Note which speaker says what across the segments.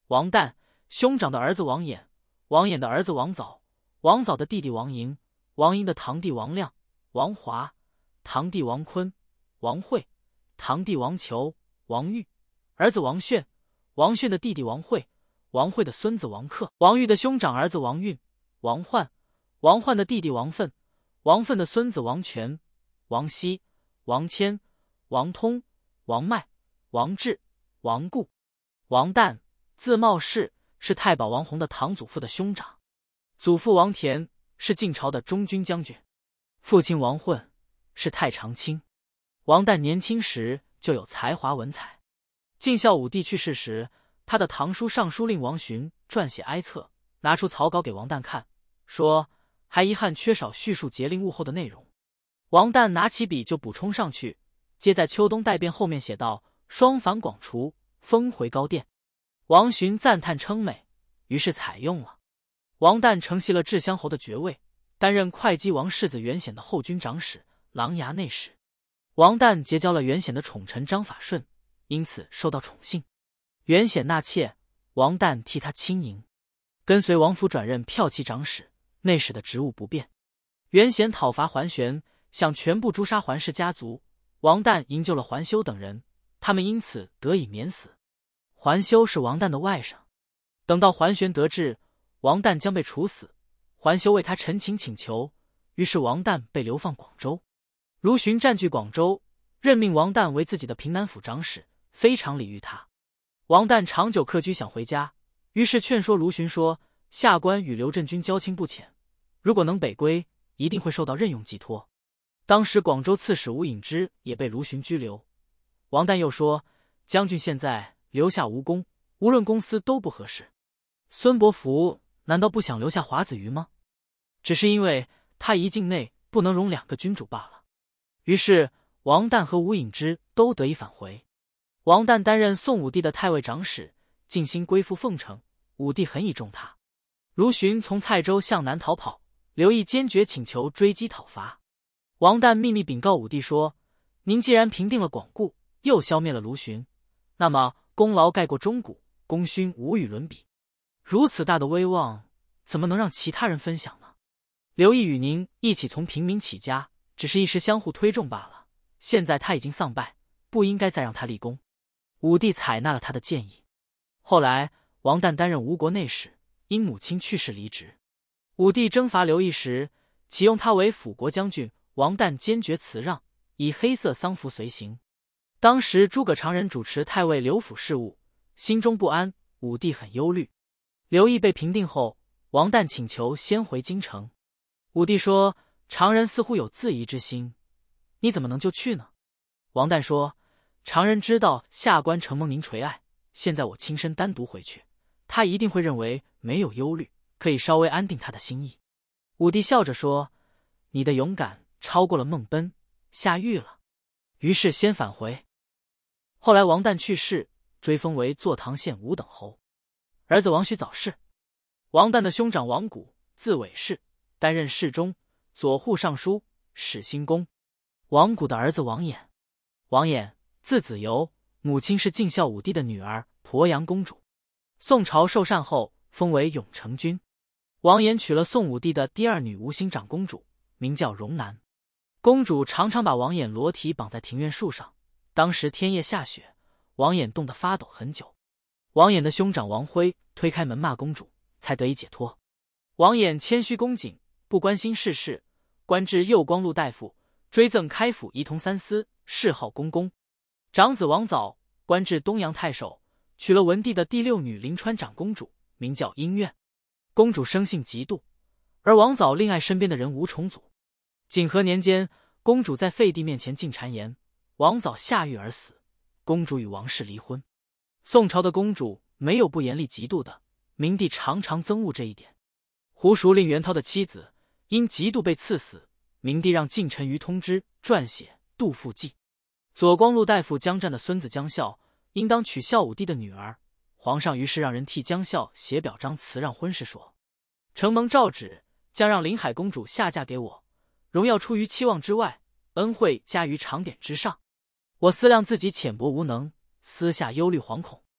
Speaker 1: 王旦，兄长的儿子王衍，王衍的儿子王藻，王藻的弟弟王寅，王寅的堂弟王亮、王华，堂弟王坤、王慧，堂弟王求、王玉，儿子王炫，王炫的弟弟王慧，王慧的孙子王克，王玉的兄长儿子王运、王焕，王焕的弟弟王奋，王奋的孙子王权、王熙、王谦、王通、王迈、王志、王固。王旦，字茂世，是太保王弘的堂祖父的兄长，祖父王田是晋朝的中军将军，父亲王混是太常卿。王旦年轻时就有才华文采。晋孝武帝去世时，他的堂叔尚书令王询撰写哀册，拿出草稿给王旦看，说还遗憾缺少叙述节令物候的内容。王旦拿起笔就补充上去，接在秋冬代变后面写道：双反广除，封回高殿。王询赞叹称美，于是采用了。王旦承袭了至乡侯的爵位，担任会稽王世子袁显的后军长史、琅琊内史。王旦结交了袁显的宠臣张法顺，因此受到宠幸。袁显纳妾，王旦替他亲迎，跟随王府转任骠骑长史、内史的职务不变。袁显讨伐桓玄，想全部诛杀桓氏家族，王旦营救了桓修等人，他们因此得以免死。桓修是王旦的外甥，等到桓玄得志，王旦将被处死，桓修为他陈情请求，于是王旦被流放广州。卢循占据广州，任命王旦为自己的平南府长史，非常礼遇他。王旦长久客居想回家，于是劝说卢循说，下官与刘振军交情不浅，如果能北归，一定会受到任用寄托。当时广州刺史吴隐之也被卢循拘留。王旦又说，将军现在留下无功，无论公司都不合适。孙伯符难道不想留下华子瑜吗？只是因为他一境内不能容2个君主罢了。于是王旦和吴隐之都得以返回。王旦担任宋武帝的太尉长史，尽心归附奉承，武帝很倚重他。卢循从蔡州向南逃跑，刘毅坚决请求追击讨伐。王旦秘密禀告武帝说，您既然平定了广固，又消灭了卢循，那么功劳盖过钟鼓，功勋无与伦比。如此大的威望，怎么能让其他人分享呢？刘毅与您一起从平民起家，只是一时相互推重罢了。现在他已经丧败，不应该再让他立功。武帝采纳了他的建议。后来王旦担任吴国内史，因母亲去世离职。武帝征伐刘毅时，启用他为辅国将军，王旦坚决辞让，以黑色丧服随行。当时诸葛常人主持太尉刘府事务，心中不安，武帝很忧虑。刘毅被平定后，王旦请求先回京城。武帝说，常人似乎有自疑之心，你怎么能就去呢？王旦说，常人知道下官承蒙您垂爱，现在我亲身单独回去，他一定会认为没有忧虑，可以稍微安定他的心意。武帝笑着说，你的勇敢超过了孟奔、夏玉了。于是先返回。后来王旦去世，追封为坐堂县5等侯。儿子王须早逝。王旦的兄长王谷，字韦氏，担任侍中、左护尚书、始兴公。王谷的儿子王衍，王衍字子由，母亲是晋孝武帝的女儿鄱阳公主。宋朝受禅后，封为永成君。王衍娶了宋武帝的第2女吴兴长公主，名叫荣南。公主常常把王衍裸体绑在庭院树上，当时天夜下雪，王衍冻得发抖很久。王衍的兄长王辉推开门骂公主，才得以解脱。王衍谦虚恭谨，不关心世事，官至右光禄大夫，追赠开府仪同3司，谥号公公。长子王藻官至东阳太守，娶了文帝的第6女临川长公主，名叫姻苑。公主生性嫉妒，而王藻另爱身边的人吴重祖。景和年间，公主在废帝面前进谗言，王藻下狱而死，公主与王氏离婚。宋朝的公主没有不严厉嫉妒的，明帝常常憎恶这一点。胡熟令元涛的妻子因嫉妒被赐死，明帝让近臣于通之撰写《杜父记》。左光禄大夫江湛的孙子江孝应当娶孝武帝的女儿，皇上于是让人替江孝写表彰辞让婚事，说：承蒙诏旨，将让临海公主下嫁给我，荣耀出于期望之外，恩惠加于常典之上。我思量自己浅薄无能，私下忧虑惶恐。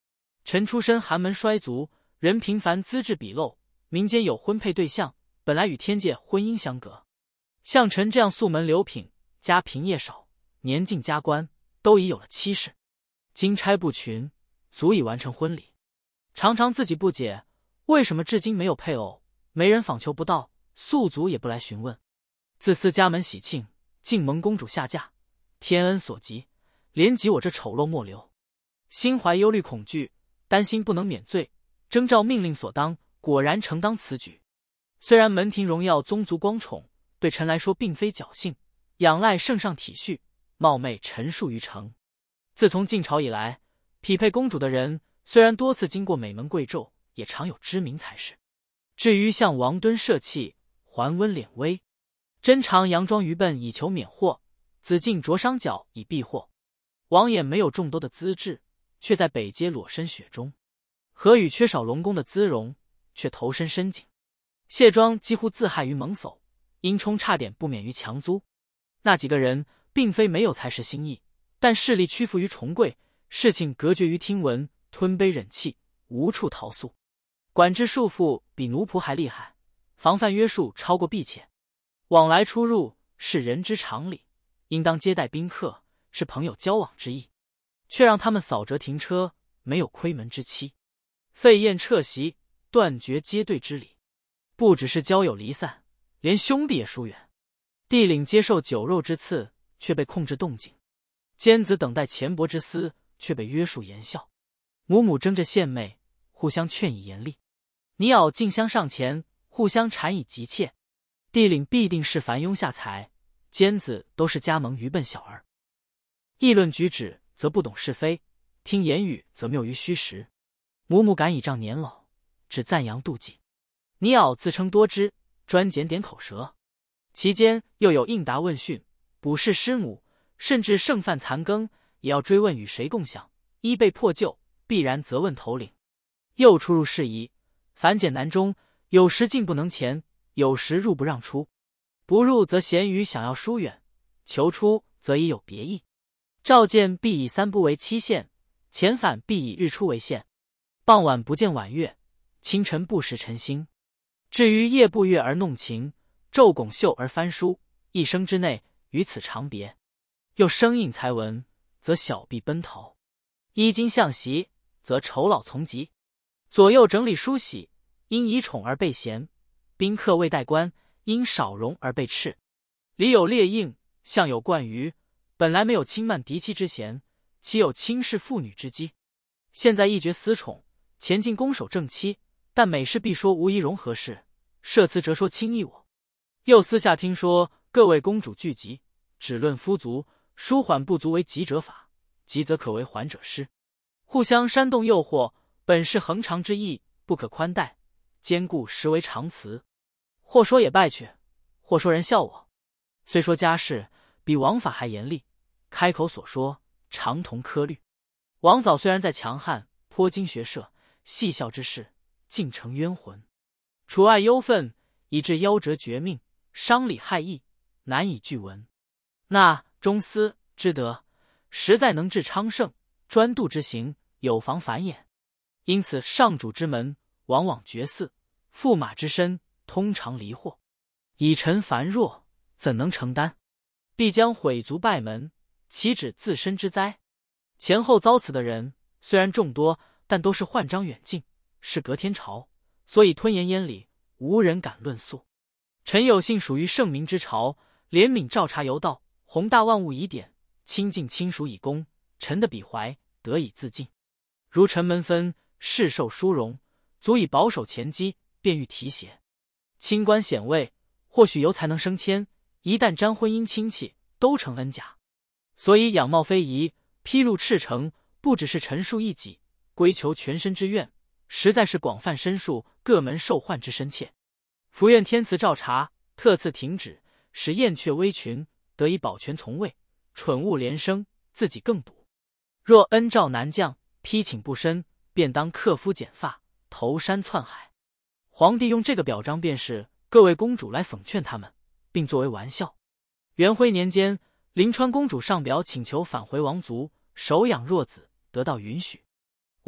Speaker 1: 臣出身寒门衰族，人平凡资质鄙陋，民间有婚配对象，本来与天界婚姻相隔。像臣这样素门流品，家贫业少，年近加官，都已有了妻室，金钗不群，足以完成婚礼。常常自己不解，为什么至今没有配偶，没人访求不到，宿族也不来询问。自私家门喜庆，竟蒙公主下嫁，天恩所及，连及我这丑陋末流。心怀忧虑恐惧，担心不能免罪，征召命令所当，果然承当此举。虽然门庭荣耀，宗族光宠，对臣来说并非侥幸，仰赖圣上体恤，冒昧陈述于诚。自从晋朝以来，匹配公主的人虽然多次经过美门贵胄，也常有知名才是。至于像王敦社稷，桓温敛微，真常佯装愚笨以求免祸，子敬着伤脚以避祸。王衍没有众多的资质，却在北街裸身雪中；何宇缺少龙宫的姿容，却投身深井。谢庄几乎自害于蒙叟，殷冲差点不免于强租。那几个人并非没有才识心意，但势力屈服于重贵，事情隔绝于听闻，吞悲忍气，无处逃诉。管制束缚比奴仆还厉害，防范约束超过婢妾。往来出入是人之常理，应当接待宾客，是朋友交往之意，却让他们扫折停车，没有窥门之期，废宴撤席，断绝接对之礼。不只是交友离散，连兄弟也疏远。帝领接受酒肉之赐，却被控制动静；奸子等待钱帛之私，却被约束言笑。母母争着献媚，互相劝以严厉；尼敖竞相上前，互相缠以急切。帝领必定是凡庸下才，奸子都是加盟愚笨小儿。议论举止则不懂是非，听言语则谬于虚实。母母敢倚仗年老，只赞扬妒忌；尼敖自称多知，专检点口舌。其间又有应答问讯，卜筮师母，甚至剩饭残羹，也要追问与谁共享，一被破旧，必然责问头领。又出入事宜，繁简难终，有时进不能前，有时入不让出。不入则嫌于想要疏远，求出则已有别意。召见必以3不为期限，遣返必以日出为限。傍晚不见晚月，清晨不识晨星。至于夜不悦而弄晴，昼拱袖而翻书，一生之内于此长别。又生应才闻，则小婢奔逃；衣襟向席，则酬老从疾。左右整理梳洗，因以宠而被嫌；宾客未戴冠，因少容而被斥。里有列印，相有冠于，本来没有轻慢嫡妻之嫌，岂有轻视妇女之机？现在一绝私宠，前进攻守正妻，但每事必说无仪容何事，设辞折说轻易我。又私下听说各位公主聚集，只论夫足，舒缓不足为急者法，急则可为缓者师。互相煽动诱惑，本是恒常之意，不可宽待，兼顾实为常辞。或说也败去，或说人笑我。虽说家事比王法还严厉，开口所说常同科律。王藻虽然在强悍，颇经学射，戏笑之事，竟成冤魂。除爱忧愤，以致夭折绝命，伤理害义，难以具文。那中司之德，实在能治昌盛，专度之行，有防繁衍。因此上主之门，往往绝嗣；驸马之身，通常离祸。以臣凡弱，怎能承担？必将毁族败门，岂止自身之灾？前后遭此的人虽然众多，但都是宦章远近，是隔天朝，所以吞言咽里，无人敢论诉。臣有幸属于圣明之朝，怜悯照察犹道，宏大万物以典，亲近亲属以功，臣的鄙怀得以自尽。如臣门分，世受殊荣，足以保守前机，便欲提携。清官显位，或许由才能升迁，一旦沾婚姻亲戚，都成恩甲。所以仰貌非遗，披露赤诚，不只是陈述一己，归求全身之愿，实在是广泛申述各门受患之深切。伏愿天慈照察，特赐停止，使燕雀微群，得以保全从位，蠢物连生，自己更笃。若恩诏难降，批请不申，便当克夫剪发，投山窜海。皇帝用这个表彰，便是各位公主来讽劝他们，并作为玩笑。元徽年间，临川公主上表请求返回王族，收养弱子，得到允许。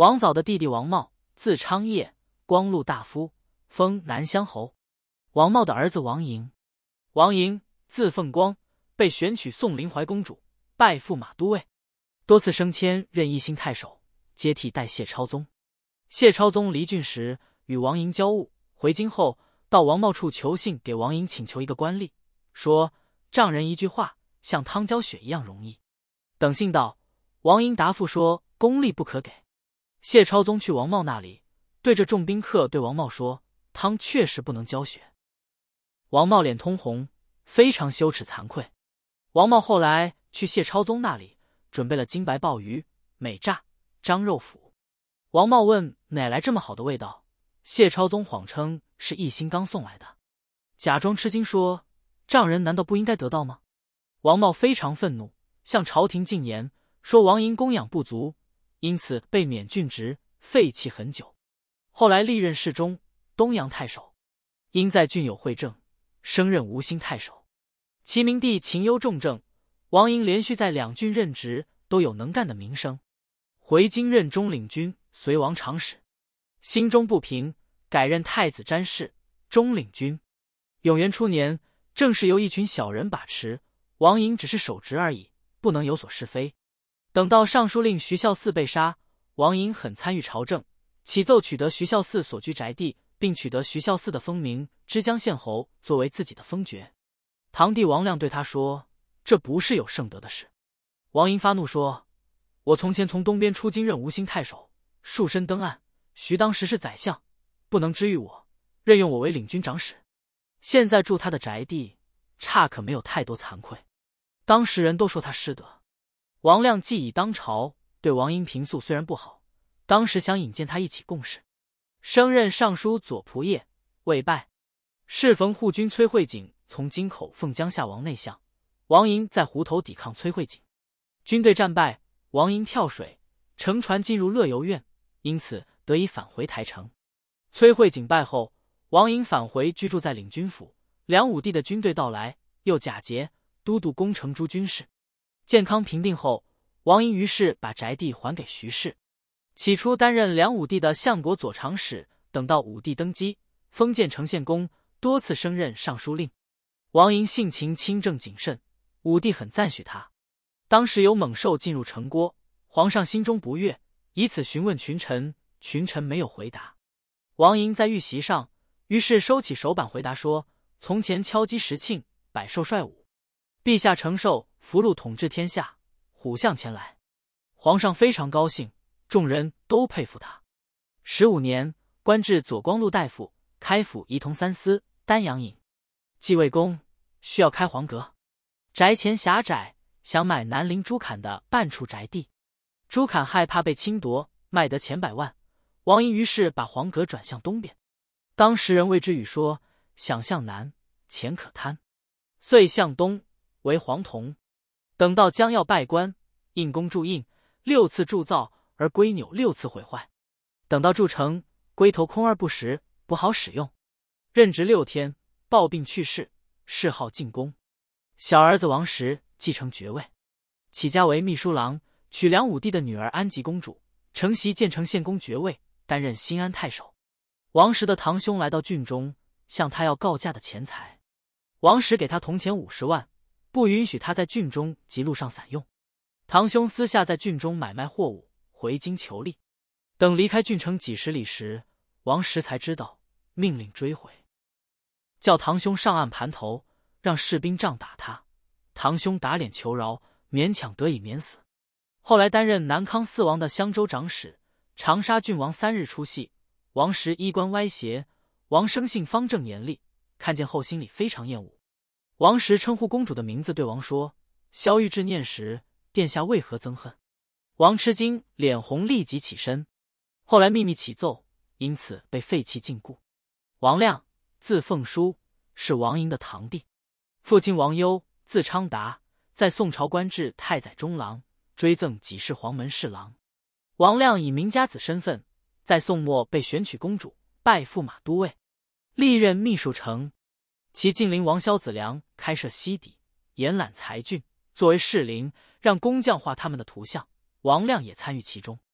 Speaker 1: 王藻的弟弟王茂，字昌业，光禄大夫，封南乡侯。王茂的儿子王寅，王寅字凤光，被选取宋临淮公主，拜驸马都尉，多次升迁任义兴太守，接替代谢超宗。谢超宗离郡时与王寅交恶，回京后到王茂处求信，给王寅请求一个官吏，说丈人一句话，像汤浇雪一样容易。等信到，王寅答复说公吏不可给。谢超宗去王茂那里，对着众宾客对王茂说，汤确实不能浇雪。王茂脸通红，非常羞耻惭愧。王茂后来去谢超宗那里，准备了金白鲍鱼、美炸、张肉脯。王茂问哪来这么好的味道，谢超宗谎称是义兴刚送来的，假装吃惊说，丈人难道不应该得到吗？王茂非常愤怒，向朝廷进言，说王寅供养不足，因此被免郡职，废弃很久。后来历任侍中、东阳太守，因在郡有惠政，升任吴兴太守。齐明帝勤优重政，王寅连续在2郡任职，都有能干的名声。回京任中领军、随王长史，心中不平，改任太子詹事、中领军。永元初年，正是由一群小人把持，王寅只是守职而已，不能有所是非。等到尚书令徐孝嗣被杀，王寅很参与朝政，起奏取得徐孝嗣所居宅地，并取得徐孝嗣的封名之江县侯作为自己的封爵。堂弟王亮对他说，这不是有圣德的事。王寅发怒说，我从前从东边出京任吴兴太守，束身登岸，徐当时是宰相，不能知遇我，任用我为领军长史。现在住他的宅地，差可没有太多惭愧。当时人都说他失德。王亮既已当朝，对王寅评诉虽然不好，当时想引荐他一起共事，升任尚书左仆射，未拜。适逢护军崔慧景从京口奉江夏王内相，王寅在湖头抵抗崔慧景，军队战败，王寅跳水，乘船进入乐游院，因此得以返回台城。崔慧景败后，王寅返回居住在领军府。梁武帝的军队到来，又假节都督攻城诸军事。建康平定后，王寅于是把宅地还给徐氏。起初担任梁武帝的相国左长史，等到武帝登基，封建成献公，多次升任尚书令。王寅性情清正谨慎，武帝很赞许他。当时有猛兽进入城郭，皇上心中不悦，以此询问群臣，群臣没有回答。王寅在玉席上，于是收起手板回答说，从前敲击石磬，百兽率舞，陛下承受福禄统治天下，虎象前来。皇上非常高兴，众人都佩服他。15年，官至左光禄大夫，开府仪同三司、丹阳尹。继位公需要开黄阁，宅前狭窄，想买南邻朱侃的半处宅地。朱侃害怕被侵夺，卖得钱百万。王寅于是把黄阁转向东边。当时人谓之语说，想向南，钱可贪，遂向东，为黄铜。等到将要拜官，印公铸印，6次铸造，而龟钮6次毁坏。等到铸成，龟头空而不实，不好使用。任职6天，暴病去世，谥号晋公。小儿子王时继承爵位，起家为秘书郎，娶梁武帝的女儿安吉公主，承袭建成县公爵位，担任新安太守。王时的堂兄来到郡中，向他要告嫁的钱财。王时给他铜钱50万，不允许他在郡中及路上散用。堂兄私下在郡中买卖货物，回京求利。等离开郡城几十里时，王时才知道，命令追回，叫堂兄上岸盘头，让士兵杖打他。堂兄打脸求饶，勉强得以免死。后来担任南康4王的襄州长史，长沙郡王3日出戏，王时衣冠歪斜，王生性方正严厉，看见后心里非常厌恶。王时称呼公主的名字，对王说，萧玉志念时，殿下为何憎恨？王吃惊，脸红，立即起身。后来秘密起奏，因此被废弃禁锢。王亮，字凤书，是王寅的堂弟。父亲王攸，字昌达，在宋朝官至太宰中郎，追赠给事黄门侍郎。王亮以名家子身份，在宋末被选取公主，拜驸马都尉，历任秘书丞。其近邻王萧子良开设西邸，延揽才俊，作为士林，让工匠画他们的图像，王亮也参与其中。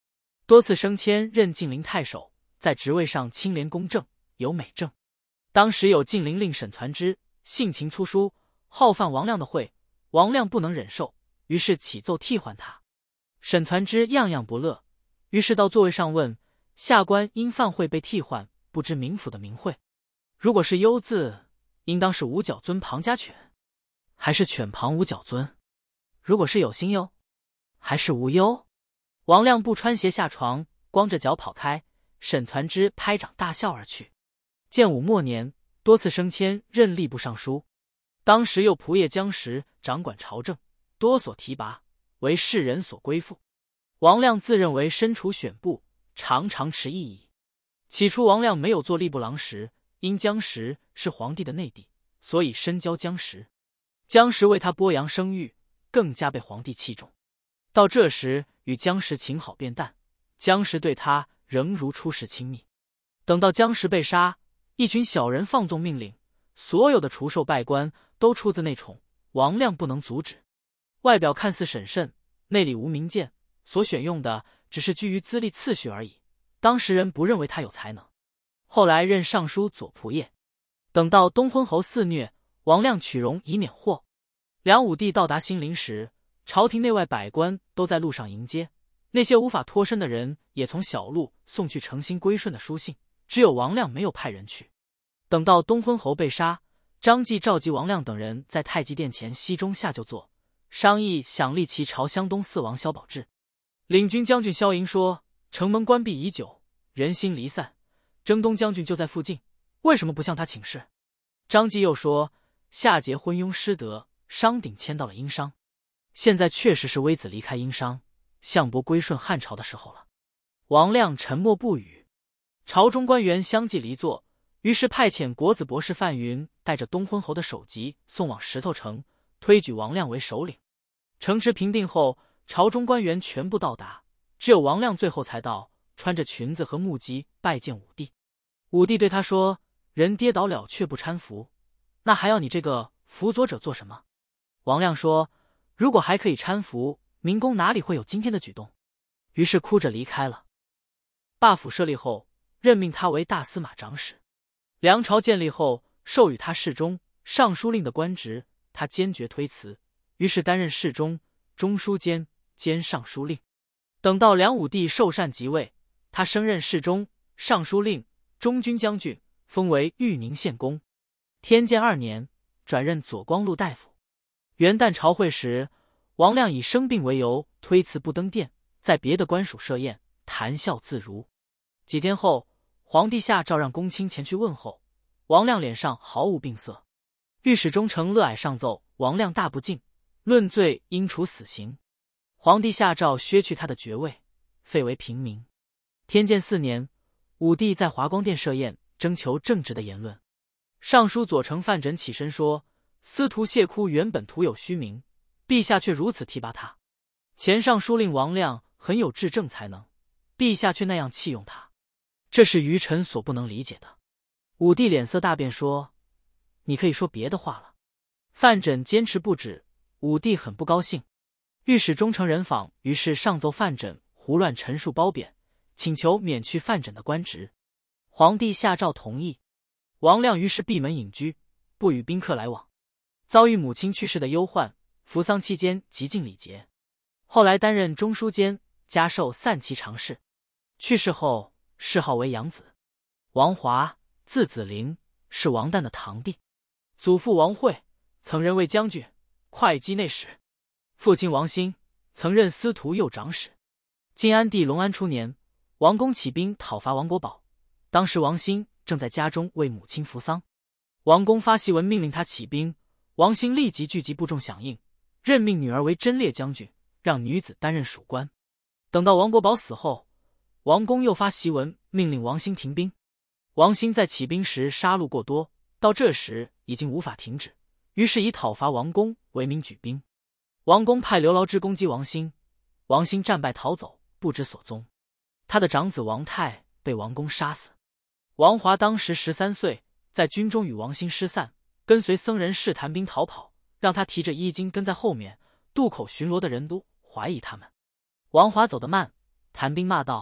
Speaker 1: 多次升迁任晋陵太守，在职位上清廉公正，有美政。当时有晋陵令沈传之性情粗疏，好犯王亮的讳，王亮不能忍受，于是起奏替换他。沈传之样样不乐，于是到座位上问下官因犯讳被替换，不知冥府的名讳。如果是优字，应当是五角尊旁加犬，还是犬旁五角尊？如果是有心忧，还是无忧？王亮不穿鞋下床，光着脚跑开，沈传之拍掌大笑而去。建武末年，多次升迁任吏部尚书，当时又仆射江时掌管朝政，多所提拔，为世人所归附。王亮自认为身处选部，常常持异议。起初王亮没有做吏部郎时，因江时是皇帝的内弟，所以深交江时。江时为他剥扬声誉，更加被皇帝器重。到这时与江时情好变淡，江时对他仍如初时亲密。等到江时被杀，一群小人放纵命令，所有的除授拜官都出自内宠，王亮不能阻止。外表看似审慎，内里无明鉴，所选用的只是居于资历次序而已，当时人不认为他有才能。后来任尚书左仆射。等到东昏侯肆虐，王亮取容以免祸。梁武帝到达新陵时，朝廷内外百官都在路上迎接，那些无法脱身的人也从小路送去诚心归顺的书信，只有王亮没有派人去。等到东昏侯被杀，张继召集王亮等人在太极殿前西中下就坐，商议想立其朝湘东四王萧宝志。领军将军萧营说，城门关闭已久，人心离散，征东将军就在附近，为什么不向他请示？张继又说，夏桀昏庸失德，商鼎迁到了殷商，现在确实是微子离开殷商，项伯归顺汉朝的时候了。王亮沉默不语。朝中官员相继离座，于是派遣国子博士范云带着东昏侯的首级送往石头城，推举王亮为首领。城池平定后，朝中官员全部到达，只有王亮最后才到，穿着裙子和木屐拜见武帝。武帝对他说，人跌倒了却不搀扶，那还要你这个辅佐者做什么？王亮说，如果还可以搀扶，明公哪里会有今天的举动？于是哭着离开了。罢府设立后，任命他为大司马长史。梁朝建立后，授予他侍中、尚书令的官职，他坚决推辞，于是担任侍中、中书监兼尚书令。等到梁武帝受禅即位，他升任侍中、尚书令、中军将军，封为豫宁县公。天监2年，转任左光禄大夫。元旦朝会时，王亮以生病为由推辞不登殿，在别的官署设宴，谈笑自如。几天后，皇帝下诏让公卿前去问候，王亮脸上毫无病色。御史中丞乐蔼上奏，王亮大不敬，论罪应处死刑。皇帝下诏削去他的爵位，废为平民。天监4年，武帝在华光殿设宴，征求正直的言论。尚书左丞范缜起身说，司徒谢哭原本徒有虚名，陛下却如此提拔他。前尚书令王亮很有治政才能，陛下却那样弃用他，这是愚臣所不能理解的。武帝脸色大变，说，你可以说别的话了。范缜坚持不止，武帝很不高兴。御史中丞人访于是上奏范缜胡乱陈述褒贬，请求免去范缜的官职。皇帝下诏同意。王亮于是闭门隐居，不与宾客来往。遭遇母亲去世的忧患，服丧期间极尽礼节。后来担任中书监，加授散骑常侍。去世后谥号为养子。王华，字子陵，是王旦的堂弟。祖父王惠，曾任卫将军、会稽内史。父亲王兴，曾任司徒右长史。晋安帝隆安初年，王公起兵讨伐王国宝，当时王兴正在家中为母亲服丧。王公发檄文命令他起兵，王兴立即聚集部众响应，任命女儿为贞烈将军，让女子担任属官。等到王国宝死后，王公又发檄文命令王兴停兵。王兴在起兵时杀戮过多，到这时已经无法停止，于是以讨伐王公为名举兵。王公派刘牢之攻击王兴，王兴战败逃走，不知所踪。他的长子王泰被王公杀死。王华当时13岁，在军中与王兴失散，跟随僧人试谈兵逃跑，让他提着衣襟跟在后面，渡口巡逻的人都怀疑他们。王华走得慢，谭兵骂道：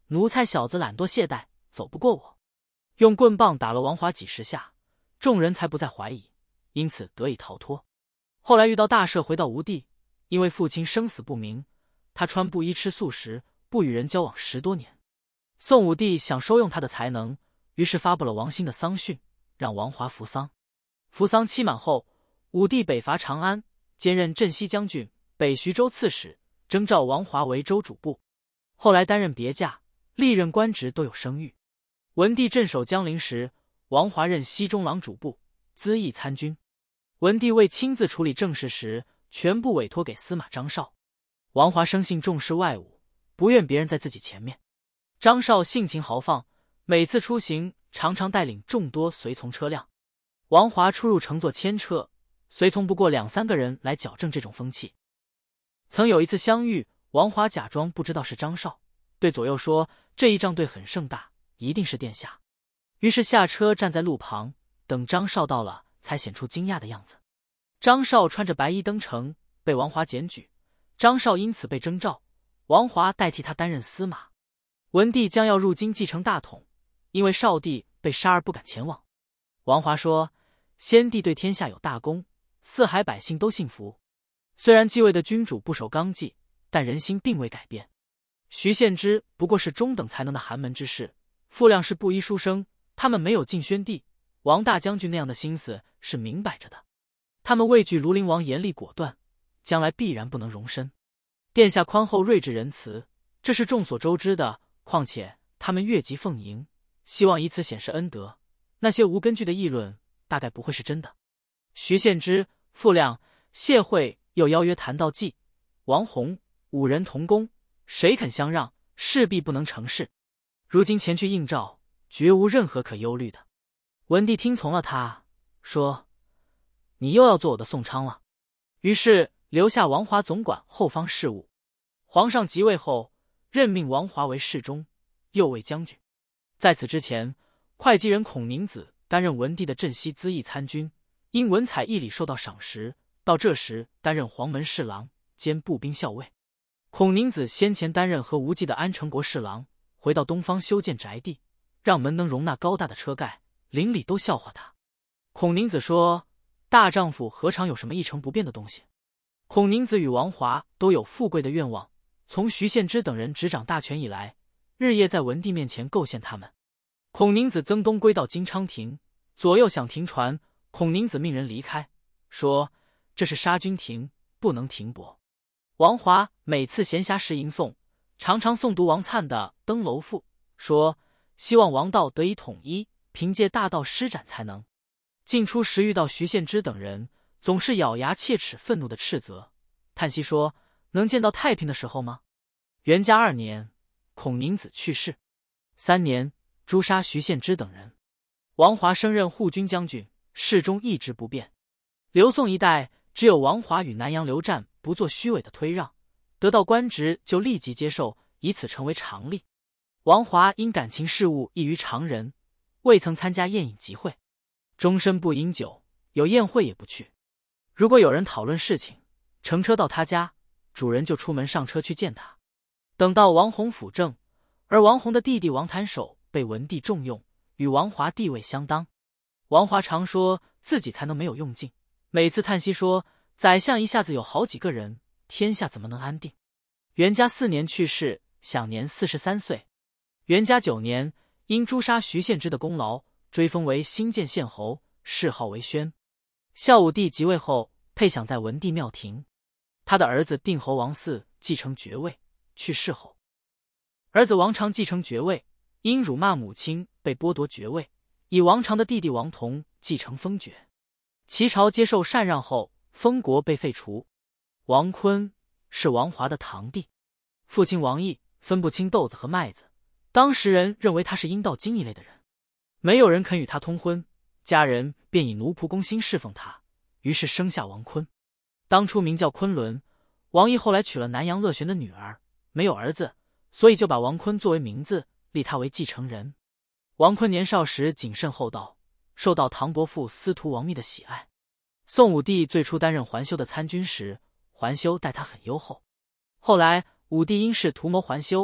Speaker 1: 奴才小子懒惰懈怠，走不过我。用棍棒打了王华几十下，众人才不再怀疑，因此得以逃脱。后来遇到大赦，回到吴地，因为父亲生死不明，他穿布衣吃素食，不与人交往10多年。宋武帝想收用他的才能，于是发布了王兴的丧讯，让王华服丧。服丧期满后，武帝北伐长安，兼任镇西将军、北徐州刺史，征召王华为州主簿。后来担任别驾，历任官职都有声誉。文帝镇守江陵时，王华任西中郎主簿、资议参军。文帝未亲自处理政事时，全部委托给司马张绍。王华生性重视外务，不愿别人在自己前面。张绍性情豪放，每次出行常常带领众多随从车辆。王华出入乘坐牵车，随从不过2、3个人来矫正这种风气。曾有一次相遇，王华假装不知道是张绍，对左右说：“这一仗队很盛大，一定是殿下。”于是下车站在路旁，等张绍到了，才显出惊讶的样子。张绍穿着白衣登城，被王华检举，张绍因此被征召，王华代替他担任司马。文帝将要入京继承大统，因为少帝被杀而不敢前往。王华说：“先帝对天下有大功，四海百姓都信服。虽然继位的君主不守纲纪，但人心并未改变。徐献之不过是中等才能的寒门之士，傅亮是布衣书生，他们没有晋宣帝、王大将军那样的心思，是明摆着的。他们畏惧庐陵王严厉果断，将来必然不能容身。殿下宽厚睿智仁慈，这是众所周知的。况且他们越级奉迎，希望以此显示恩德。那些无根据的议论，大概不会是真的。徐献之、傅亮、谢惠又邀约谭道济、王弘5人同宫，谁肯相让，势必不能成事。如今前去应召，绝无任何可忧虑的。”文帝听从了他，说：“你又要做我的宋昌了。”于是留下王华总管后方事务。皇上即位后，任命王华为侍中、右卫将军。在此之前，会稽人孔宁子担任文帝的镇西资议参军，因文采义理受到赏识，到这时担任黄门侍郎兼步兵校尉。孔宁子先前担任和无忌的安成国侍郎，回到东方修建宅地，让门能容纳高大的车盖，邻里都笑话他。孔宁子说：“大丈夫何尝有什么一成不变的东西？”孔宁子与王华都有富贵的愿望，从徐献之等人执掌大权以来，日夜在文帝面前构陷他们。孔宁子曾东归到金昌亭，左右想停船，孔宁子命人离开，说：“这是杀君亭，不能停泊。”王华每次闲暇时吟诵，常常诵读王粲的《登楼赋》，说希望王道得以统一，凭借大道施展才能。进出时遇到徐献之等人，总是咬牙切齿，愤怒的斥责，叹息说：“能见到太平的时候吗？”元嘉2年，孔宁子去世。3年，诛杀徐献之等人。王华升任护军将军，侍中一直不变。刘宋一代，只有王华与南阳刘湛不做虚伪的推让，得到官职就立即接受，以此成为常例。王华因感情事务异于常人，未曾参加宴饮集会，终身不饮酒，有宴会也不去。如果有人讨论事情，乘车到他家，主人就出门上车去见他。等到王弘辅政，而王弘的弟弟王谭守被文帝重用，与王华地位相当。王华常说自己才能没有用尽，每次叹息说：“宰相一下子有好几个人，天下怎么能安定？”元嘉4年去世，享年43岁。元嘉9年，因诛杀徐献之的功劳，追封为新建县侯，谥号为宣。孝武帝即位后，配享在文帝庙庭。他的儿子定侯王嗣继承爵位，去世后，儿子王常继承爵位，因辱骂母亲被剥夺爵位，以王常的弟弟王同继承封爵。齐朝接受禅让后，封国被废除。王坤是王华的堂弟，父亲王毅分不清豆子和麦子，当时人认为他是阴道经一类的人，没有人肯与他通婚，家人便以奴仆攻心侍奉他，于是生下王坤。当初名叫昆仑，王毅后来娶了南阳乐玄的女儿，没有儿子，所以就把王坤作为名字，立他为继承人。王坤年少时谨慎厚道，受到唐伯父司徒王密的喜爱。宋武帝最初担任桓修的参军时，桓修待他很优厚。后来武帝因事图谋桓修，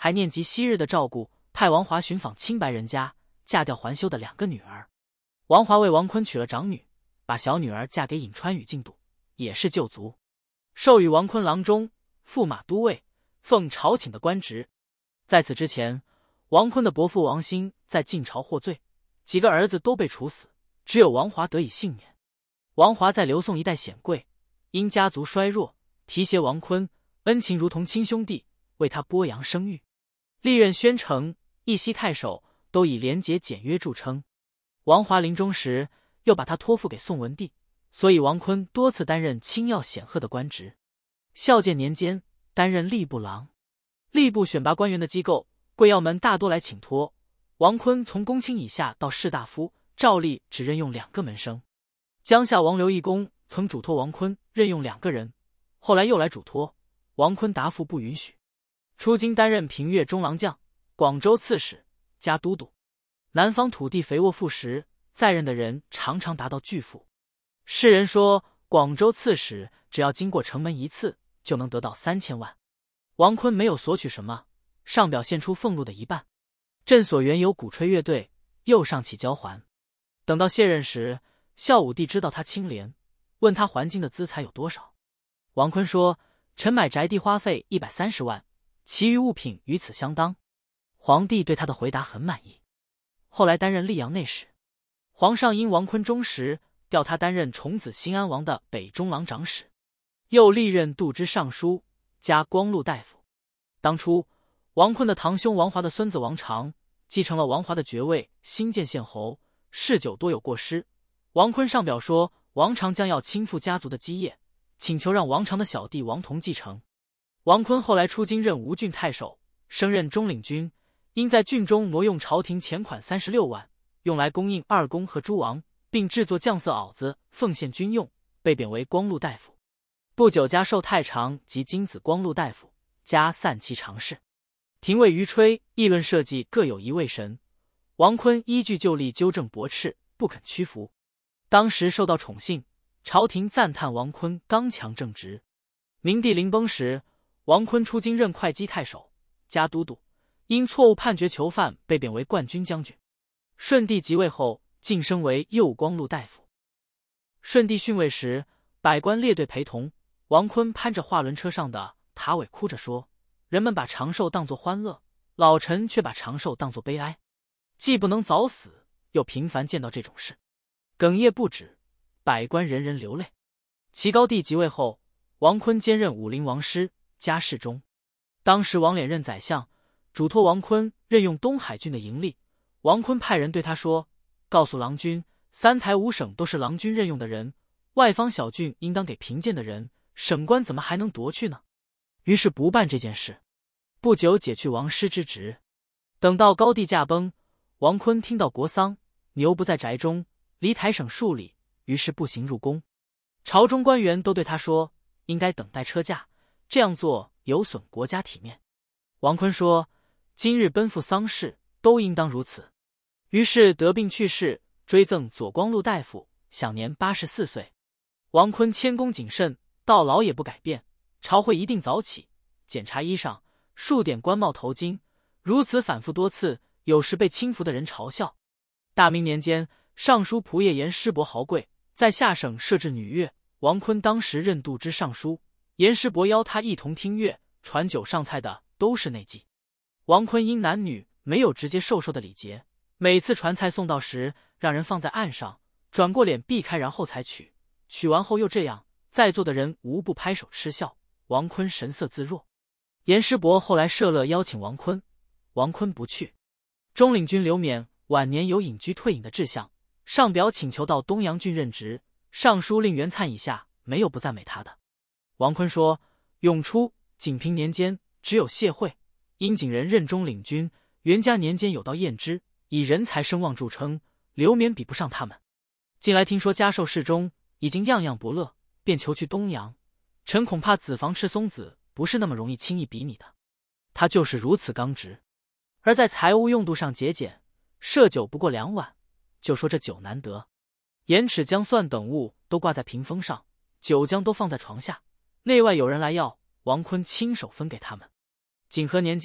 Speaker 1: 还念及昔日的照顾，派王华寻访清白人家，嫁掉还休的2个女儿。王华为王坤娶了长女，把小女儿嫁给颍川宇进度，也是旧族，授予王坤郎中、驸马都尉，奉朝请的官职。在此之前，王坤的伯父王兴在晋朝获罪，几个儿子都被处死，只有王华得以幸免。王华在刘宋一代显贵，因家族衰弱，提携王坤，恩情如同亲兄弟，为他剥洋生育，历任宣城、义熙太守，都以廉洁简约著称。王华临终时，又把他托付给宋文帝，所以王坤多次担任清要显赫的官职。孝建年间，担任吏部郎。吏部选拔官员的机构，贵要们大多来请托。王坤从公卿以下到士大夫，照例只任用2个门生。江夏王刘义公曾嘱托王坤任用2个人，后来又来嘱托，王坤答复不允许。出京担任平越中郎将、广州刺史加都督。南方土地肥沃富实，在任的人常常达到巨富。世人说，广州刺史只要经过城门一次，就能得到3000万。王坤没有索取什么，上表现出俸禄的一半。镇所原有鼓吹乐队，又上起交还。等到卸任时，孝武帝知道他清廉，问他还京的资财有多少。王坤说：“臣买宅地花费130万，其余物品与此相当。”皇帝对他的回答很满意。后来担任溧阳内史，皇上因王坤忠实，调他担任崇子兴安王的北中郎长史，又历任度支尚书加光禄大夫。当初王坤的堂兄王华的孙子王长继承了王华的爵位，新建县侯，嗜酒多有过失。王坤上表说，王长将要倾覆家族的基业，请求让王长的小弟王同继承。王坤后来出京任吴郡太守，升任中领军，因在郡中挪用朝廷钱款36万，用来供应二宫和诸王，并制作酱色袄子奉献军用，被贬为光禄大夫。不久加授太常及金子光禄大夫，加散骑常侍。廷尉于吹议论设计各有一位神，王坤依据旧例纠正驳斥，不肯屈服。当时受到宠幸，朝廷赞叹王坤刚强正直。明帝临崩时，王坤出京任会稽太守加都督，因错误判决囚犯被贬为冠军将军。顺帝即位后，晋升为右光禄大夫。顺帝逊位时，百官列队陪同，王坤攀着画轮车上的塔尾哭着说，人们把长寿当作欢乐，老臣却把长寿当作悲哀，既不能早死，又频繁见到这种事，哽咽不止，百官人人流泪。齐高帝即位后，王坤兼任武陵王师加侍中。当时王敛任宰相，嘱托王坤任用东海郡的营吏。王坤派人对他说，告诉郎君，3台5省都是郎君任用的人，外方小郡应当给贫贱的人，省官怎么还能夺去呢？于是不办这件事。不久解去王师之职。等到高帝驾崩，王坤听到国丧，牛不在宅中，离台省数里，于是步行入宫。朝中官员都对他说，应该等待车驾，这样做有损国家体面。王坤说，今日奔赴丧事，都应当如此。于是得病去世，追赠左光禄大夫，享年84岁。王坤谦恭谨慎，到老也不改变。朝会一定早起，检查衣裳，数点官帽头巾，如此反复多次，有时被轻浮的人嘲笑。大明年间，尚书仆射严师伯豪贵，在下省设置女乐，王坤当时任度支尚书，严师伯邀他一同听乐，传酒上菜的都是内妓。王坤因男女没有直接授受的礼节，每次传菜送到时，让人放在岸上，转过脸避开，然后才取，取完后又这样，在座的人无不拍手嗤笑。王坤神色自若。严师伯后来设乐邀请王坤，王坤不去。中领军刘勉晚年有隐居退隐的志向，上表请求到东阳郡任职，尚书令袁粲以下没有不赞美他的。王坤说，永初、景平年间只有谢惠、殷景仁任中领军，袁嘉年间有道晏之，以人才声望著称，刘勉比不上他们。近来听说嘉寿侍中已经样样不乐，便求去东阳。臣恐怕子房赤松子不是那么容易轻易比拟的，他就是如此刚直。而在财物用度上节俭，设酒不过2碗，就说这酒难得。盐豉姜蒜等物都挂在屏风上，酒浆都放在床下，内外有人来要，王坤亲手分给他们。景和年间，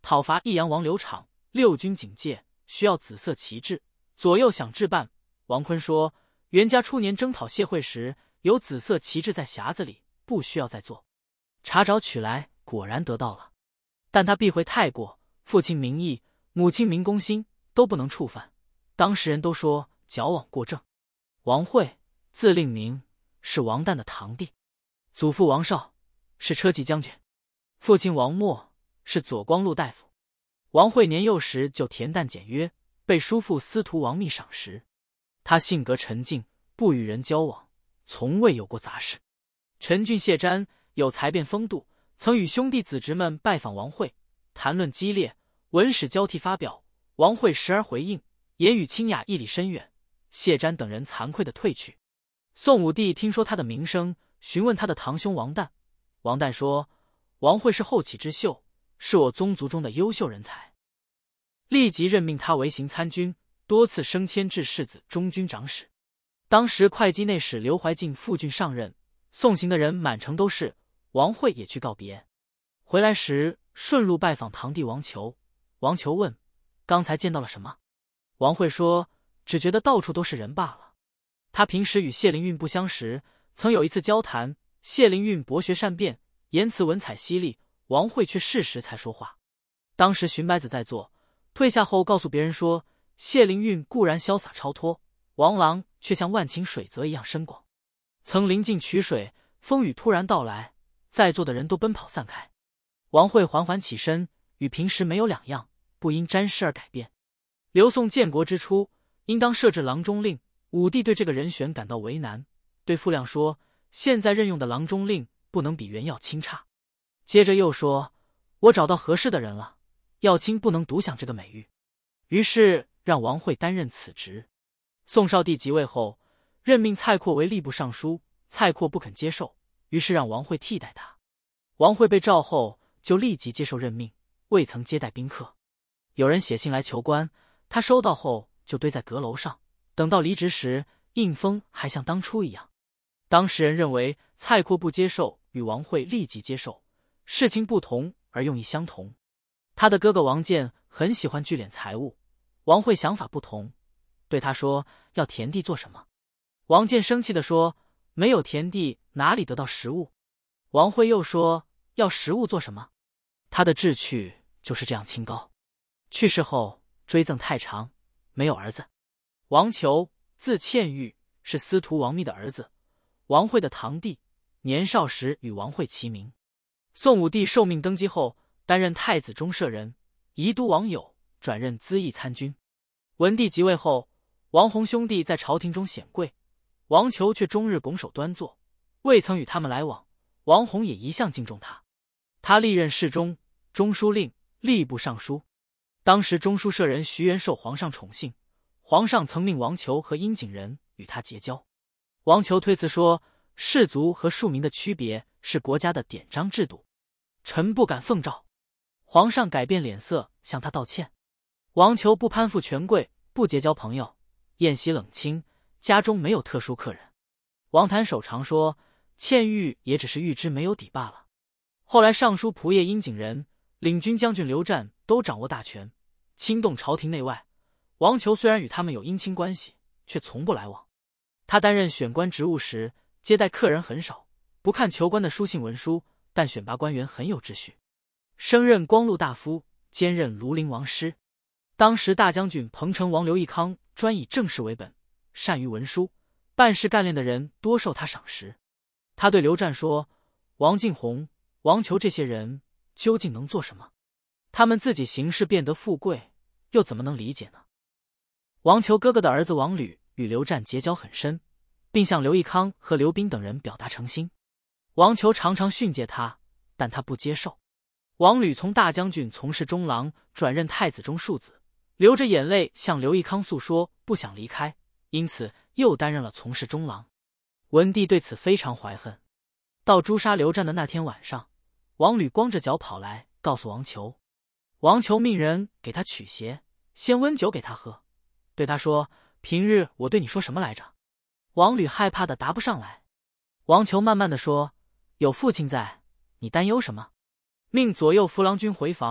Speaker 1: 讨伐益阳王刘昶，六军警戒，需要紫色旗帜，左右想置办。王坤说，袁家初年征讨谢惠时，有紫色旗帜在匣子里，不需要再做。查找取来，果然得到了，但他避讳太过，父亲名义，母亲明公心，都不能触犯。当时人都说矫枉过正。王惠，字令明，是王旦的堂弟，祖父王绍是车骑将军，父亲王默是左光禄大夫。王惠年幼时就恬淡简约，被叔父司徒王密赏识。他性格沉静，不与人交往，从未有过杂事。陈俊、谢瞻有才辩风度，曾与兄弟子侄们拜访王惠，谈论激烈，文史交替发表。王惠时而回应，言语清雅，义理深远。谢瞻等人惭愧地退去。宋武帝听说他的名声，询问他的堂兄王旦。王旦说，王惠是后起之秀，是我宗族中的优秀人才，立即任命他为行参军，多次升迁至世子中军长史。当时会稽内史刘怀进副郡上任，送行的人满城都是，王惠也去告别。回来时顺路拜访堂弟王求，王求问，刚才见到了什么？王惠说，只觉得到处都是人罢了。他平时与谢灵运不相识，曾有一次交谈，谢灵运博学善辩，言辞文采犀利，王惠却适时才说话。当时荀白子在座，退下后告诉别人说，谢灵运固然潇洒超脱，王郎却像万顷水泽一样深广。曾临近取水，风雨突然到来，在座的人都奔跑散开。王惠缓缓起身，与平时没有两样，不因沾湿而改变。刘宋建国之初，应当设置郎中令，武帝对这个人选感到为难，对傅亮说，现在任用的郎中令不能比袁耀卿差。接着又说，我找到合适的人了，耀卿不能独享这个美誉。于是让王惠担任此职。宋少帝即位后，任命蔡括为吏部尚书，蔡括不肯接受，于是让王惠替代他。王惠被召后就立即接受任命，未曾接待宾客。有人写信来求官，他收到后就堆在阁楼上，等到离职时，印封还像当初一样。当时人认为蔡括不接受与王惠立即接受，事情不同而用意相同。他的哥哥王建很喜欢聚敛财物，王惠想法不同，对他说，要田地做什么？王建生气地说，没有田地哪里得到食物？王惠又说，要食物做什么？他的志趣就是这样清高。去世后追赠太常，没有儿子。王求，字倩玉，是司徒王密的儿子，王惠的堂弟，年少时与王惠齐名。宋武帝受命登基后，担任太子中舍人，宜都王友，转任资议参军。文帝即位后，王弘兄弟在朝廷中显贵，王求却终日拱手端坐，未曾与他们来往。王弘也一向敬重他。他历任侍中、中书令、吏部尚书。当时中书舍人徐元受皇上宠幸，皇上曾命王求和殷景仁与他结交。王求推辞说，士族和庶民的区别是国家的典章制度，臣不敢奉诏。皇上改变脸色，向他道歉。王求不攀附权贵，不结交朋友，宴席冷清，家中没有特殊客人。王谭守常说，倩玉也只是预知没有底罢了。后来尚书仆射殷景仁、领军将军刘湛都掌握大权，轻动朝廷内外。王求虽然与他们有姻亲关系，却从不来往。他担任选官职务时，接待客人很少，不看求官的书信文书，但选拔官员很有秩序。升任光禄大夫，兼任庐陵王师。当时大将军彭城王刘义康专以政事为本，善于文书，办事干练的人多受他赏识。他对刘湛说，王敬宏、王求这些人究竟能做什么？他们自己行事变得富贵，又怎么能理解呢？王求哥哥的儿子王履与刘湛结交很深，并向刘义康和刘斌等人表达诚心。王求常常训诫他，但他不接受。王履从大将军从事中郎，转任太子中庶子，流着眼泪向刘义康诉说，不想离开，因此又担任了从事中郎。文帝对此非常怀恨。到诛杀刘湛的那天晚上，王履光着脚跑来告诉王求。王求命人给他取鞋，先温酒给他喝，对他说，平日我对你说什么来着？王履害怕的答不上来。王求慢慢的说，有父亲在，你担忧什么？命左右扶郎军回房，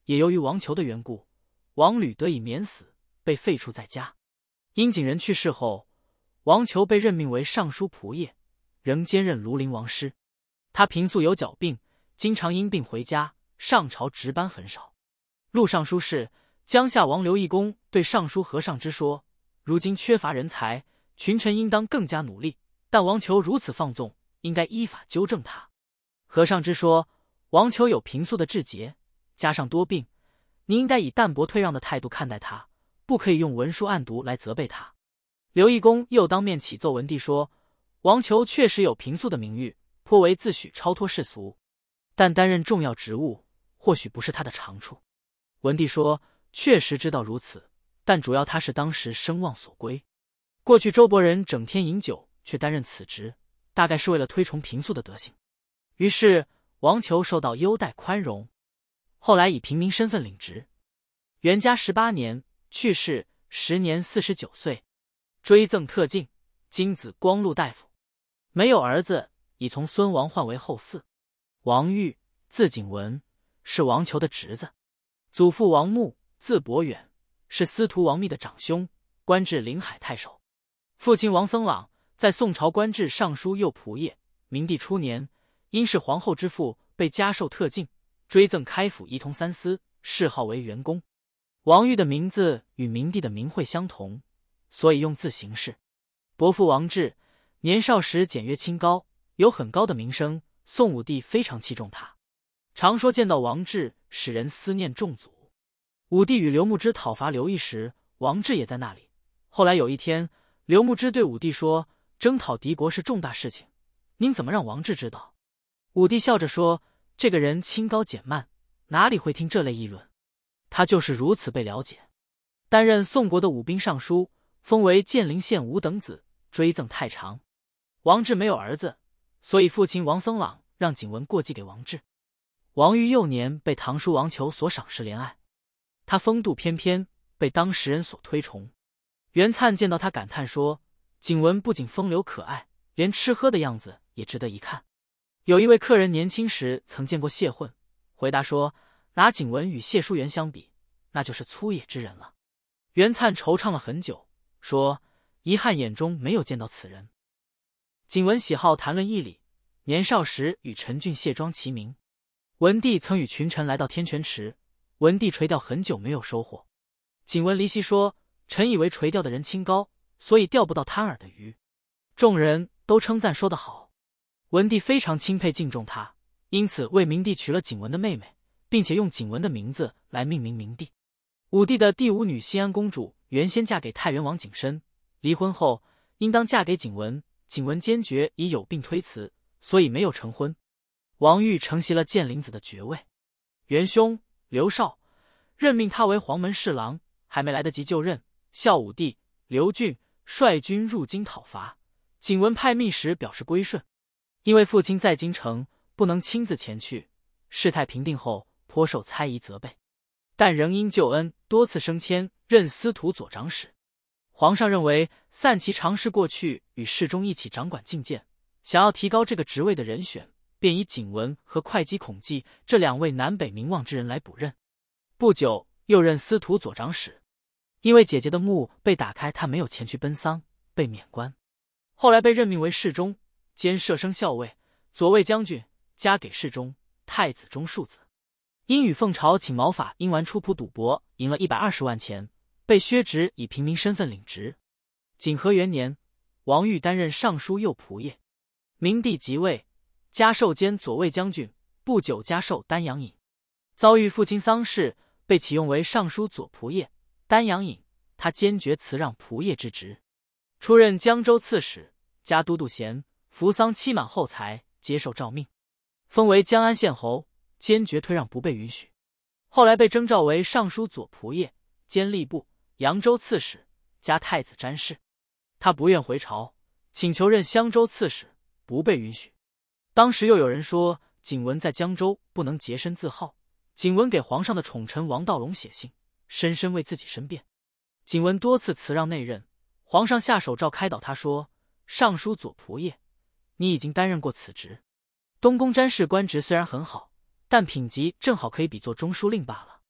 Speaker 1: 也由于王求的缘故，王履得以免死，被废黜在家。因景仁去世后，王求被任命为尚书仆射，仍兼任庐陵王师。他平素有脚病，经常因病回家，上朝值班很少。录尚书事江夏王刘义公对尚书何尚之说：“如今缺乏人才，群臣应当更加努力。但王求如此放纵，应该依法纠正他。”何尚之说：“王求有平素的志节，加上多病，你应该以淡泊退让的态度看待他，不可以用文书案牍来责备他。”刘义公又当面启奏文帝说：“王求确实有平素的名誉，颇为自诩超脱世俗，但担任重要职务，或许不是他的长处。”文帝说：“确实知道如此，但主要他是当时声望所归。过去周勃人整天饮酒，却担任此职，大概是为了推崇平素的德行。”于是王求受到优待宽容，后来以平民身份领职。元嘉18年去世，时年49岁，追赠特进，今子光禄大夫。没有儿子，已从孙王换为后嗣。王玉，字景文，是王求的侄子。祖父王穆，字伯远，是司徒王密的长兄，官至临海太守。父亲王僧朗在宋朝官至尚书右仆射。明帝初年，因是皇后之父，被加授特进，追赠开府仪同三司，谥号为元公。王玉的名字与明帝的名讳相同，所以用字行事。伯父王志年少时简约清高，有很高的名声，宋武帝非常器重他，常说见到王志使人思念重祖。武帝与刘牧之讨伐刘义时，王志也在那里。后来有一天，刘牧之对武帝说：“征讨敌国是重大事情，您怎么让王志知道？”武帝笑着说：“这个人清高简慢，哪里会听这类议论？他就是如此被了解。”担任宋国的武兵尚书，封为建陵县五等子，追赠太常。王志没有儿子，所以父亲王僧朗让景文过继给王志。王玉幼年被堂叔王求所赏识怜爱，他风度翩翩，被当时人所推崇。袁粲见到他感叹说：“景文不仅风流可爱，连吃喝的样子也值得一看。”有一位客人年轻时曾见过谢混，回答说：“拿景文与谢叔元相比，那就是粗野之人了。”袁粲惆怅了很久，说：“遗憾眼中没有见到此人。”景文喜好谈论义理，年少时与陈俊谢庄齐名。文帝曾与群臣来到天泉池，文帝垂钓很久没有收获。景文离席说：“臣以为垂钓的人清高，所以钓不到贪饵的鱼。”众人都称赞说得好。文帝非常钦佩敬重他，因此为明帝娶了景文的妹妹，并且用景文的名字来命名明帝。武帝的第五女西安公主原先嫁给太原王景深，离婚后应当嫁给景文，景文坚决以有病推辞，所以没有成婚。王玉承袭了建陵子的爵位。元兄刘绍任命他为黄门侍郎，还没来得及就任，孝武帝刘俊率军入京讨伐，景文派密使表示归顺。因为父亲在京城，不能亲自前去，事态平定后颇受猜疑责备，但仍因救恩多次升迁，任司徒左长史。皇上认为散骑常侍过去与侍中一起掌管禁谏，想要提高这个职位的人选，便以景文和会稽孔季这两位南北名望之人来补任。不久又任司徒左长史。因为姐姐的墓被打开，他没有前去奔丧，被免官。后来被任命为侍中，兼摄生校尉、左卫将军，加给侍中、太子中庶子。因与奉朝请毛发因玩出仆赌博，赢了120万钱，被削职，以平民身份领职。景和元年，王玉担任尚书右仆射。明帝即位，加授兼左卫将军，不久加授丹阳尹。遭遇父亲丧事，被启用为尚书左仆射、丹阳尹，他坚决辞让仆射之职。出任江州刺史，加都督衔，服丧期满后才接受诏命，封为江安县侯，坚决推让不被允许。后来被征召为尚书左仆射，兼吏部、扬州刺史，加太子詹事。他不愿回朝，请求任襄州刺史，不被允许。当时又有人说景文在江州不能洁身自好，景文给皇上的宠臣王道隆写信，深深为自己申辩。景文多次辞让内任，皇上下手诏开导他说：“尚书左仆射，你已经担任过此职。东宫詹事官职虽然很好，但品级正好可以比作中书令罢了。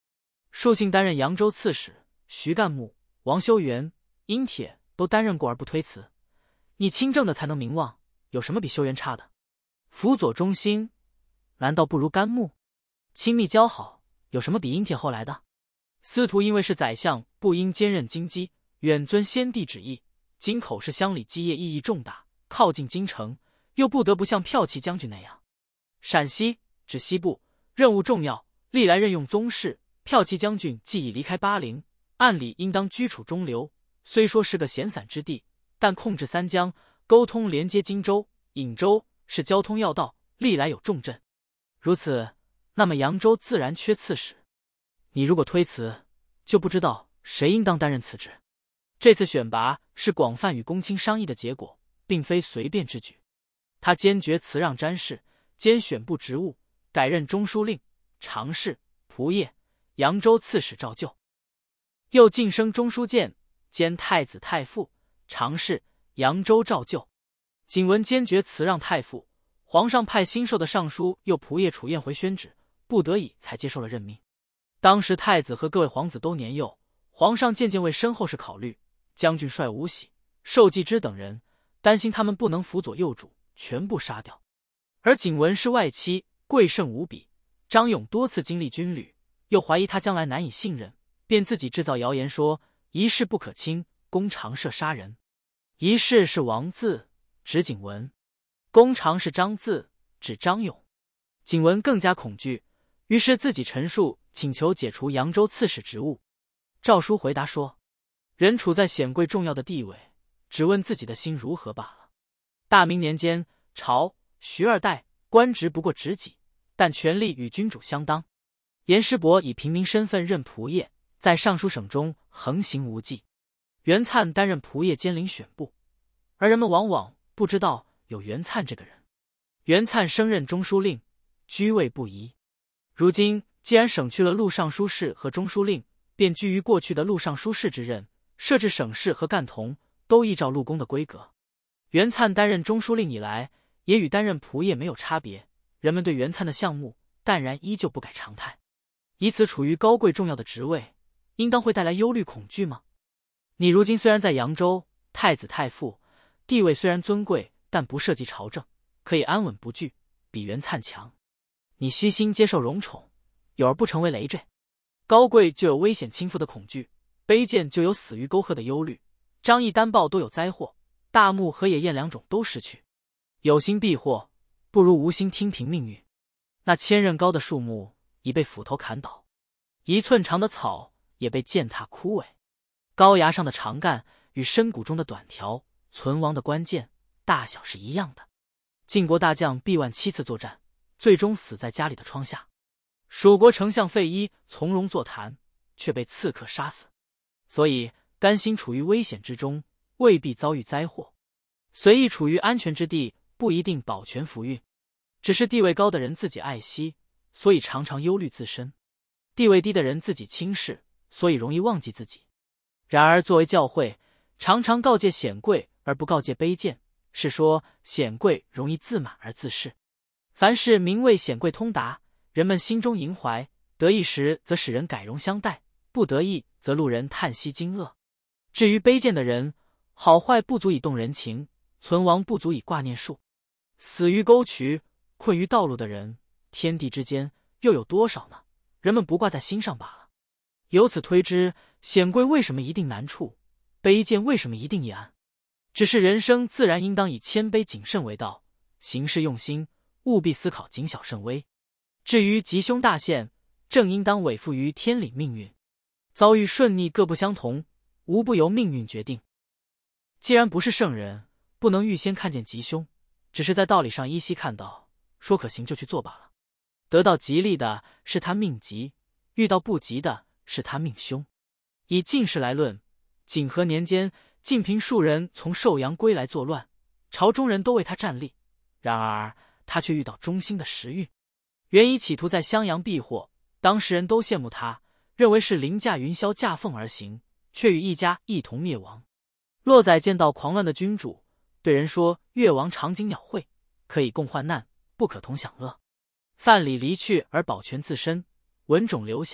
Speaker 1: 树姓担任扬州刺史，徐干木、王修元、殷铁都担任过而不推辞。你清正的才能名望，有什么比修元差的？辅佐忠心，难道不如甘木？亲密交好，有什么比殷铁后来的？司徒因为是宰相，不应兼任京畿，远遵先帝旨意。京口是乡里基业，意义重大，靠近京城，又不得不像骠骑将军那样。陕西指西部，任务重要，历来任用宗室。骠骑将军既已离开巴陵，按理应当居处中流。虽说是个闲散之地，但控制三江，沟通连接荆州、颍州，是交通要道，历来有重镇。如此，那么扬州自然缺刺史。你如果推辞，就不知道谁应当担任此职。这次选拔是广泛与公卿商议的结果，并非随便之举。他坚决辞让詹事，兼选部职务，改任中书令、常侍、仆射、扬州刺史照旧，又晋升中书监，兼太子太傅、常侍、扬州照旧。景文坚决辞让太傅，皇上派新授的尚书右仆射楚彦回宣旨，不得已才接受了任命。当时太子和各位皇子都年幼，皇上渐渐为身后事考虑，将军帅吴喜、寿季之等人，担心他们不能辅佐幼主，全部杀掉。而景文是外戚，贵盛无比，张勇多次经历军旅，又怀疑他将来难以信任，便自己制造谣言说一事不可轻，公常设杀人。一事是王字，指景文；公常是张字，指张勇。景文更加恐惧，于是自己陈述，请求解除扬州刺史职务。诏书回答说，人处在显贵重要的地位，只问自己的心如何罢了。大明年间，朝徐二代官职不过职己，但权力与君主相当。严师伯以平民身份任仆射，在尚书省中横行无忌。袁粲担任仆射兼领选部，而人们往往不知道有袁粲这个人。袁粲升任中书令，居位不移。如今既然省去了录尚书事和中书令，便居于过去的录尚书事之任，设置省事和干同，都依照录功的规格。袁粲担任中书令以来，也与担任仆射没有差别，人们对袁粲的项目淡然依旧不改常态。以此处于高贵重要的职位，应当会带来忧虑恐惧吗？你如今虽然在扬州，太子太傅，地位虽然尊贵，但不涉及朝政，可以安稳不惧，比袁粲强。你虚心接受荣宠，有而不成为累赘。高贵就有危险倾覆的恐惧，卑贱就有死于沟壑的忧虑，张翼单报都有灾祸，大木和野雁两种都失去。有心避祸，不如无心听凭命运。那千仞高的树木已被斧头砍倒，1寸长的草也被践踏枯萎。高崖上的长干与深谷中的短条，存亡的关键大小是一样的。晋国大将毕万7次作战，最终死在家里的窗下。蜀国丞相费祎从容座谈，却被刺客杀死。所以甘心处于危险之中，未必遭遇灾祸；随意处于安全之地，不一定保全福运。只是地位高的人自己爱惜，所以常常忧虑自身；地位低的人自己轻视，所以容易忘记自己。然而作为教诲，常常告诫显贵而不告诫卑贱，是说显贵容易自满而自恃。凡事名为显贵通达，人们心中萦怀，得意时则使人改容相待，不得意则路人叹息惊愕。至于卑贱的人，好坏不足以动人情，存亡不足以挂念数。死于沟渠，困于道路的人，天地之间又有多少呢？人们不挂在心上罢了。由此推知，显贵为什么一定难处，卑贱为什么一定易安？只是人生自然应当以谦卑谨慎为道，行事用心，务必思考谨小慎微。至于吉凶大限，正应当委付于天理命运。遭遇顺逆各不相同，无不由命运决定。既然不是圣人，不能预先看见吉凶，只是在道理上依稀看到，说可行就去做罢了。得到吉利的是他命吉，遇到不吉的是他命凶。以晋事来论，景和年间，晋平数人从寿阳归来作乱，朝中人都为他站立，然而他却遇到中兴的时运。原以企图在襄阳避祸，当时人都羡慕他，认为是凌驾云霄驾凤而行，却与一家一同灭亡。洛载见到狂乱的君主，对人说：越王长经鸟会，可以共患难，不可同享乐。范蠡离去而保全自身，文种留下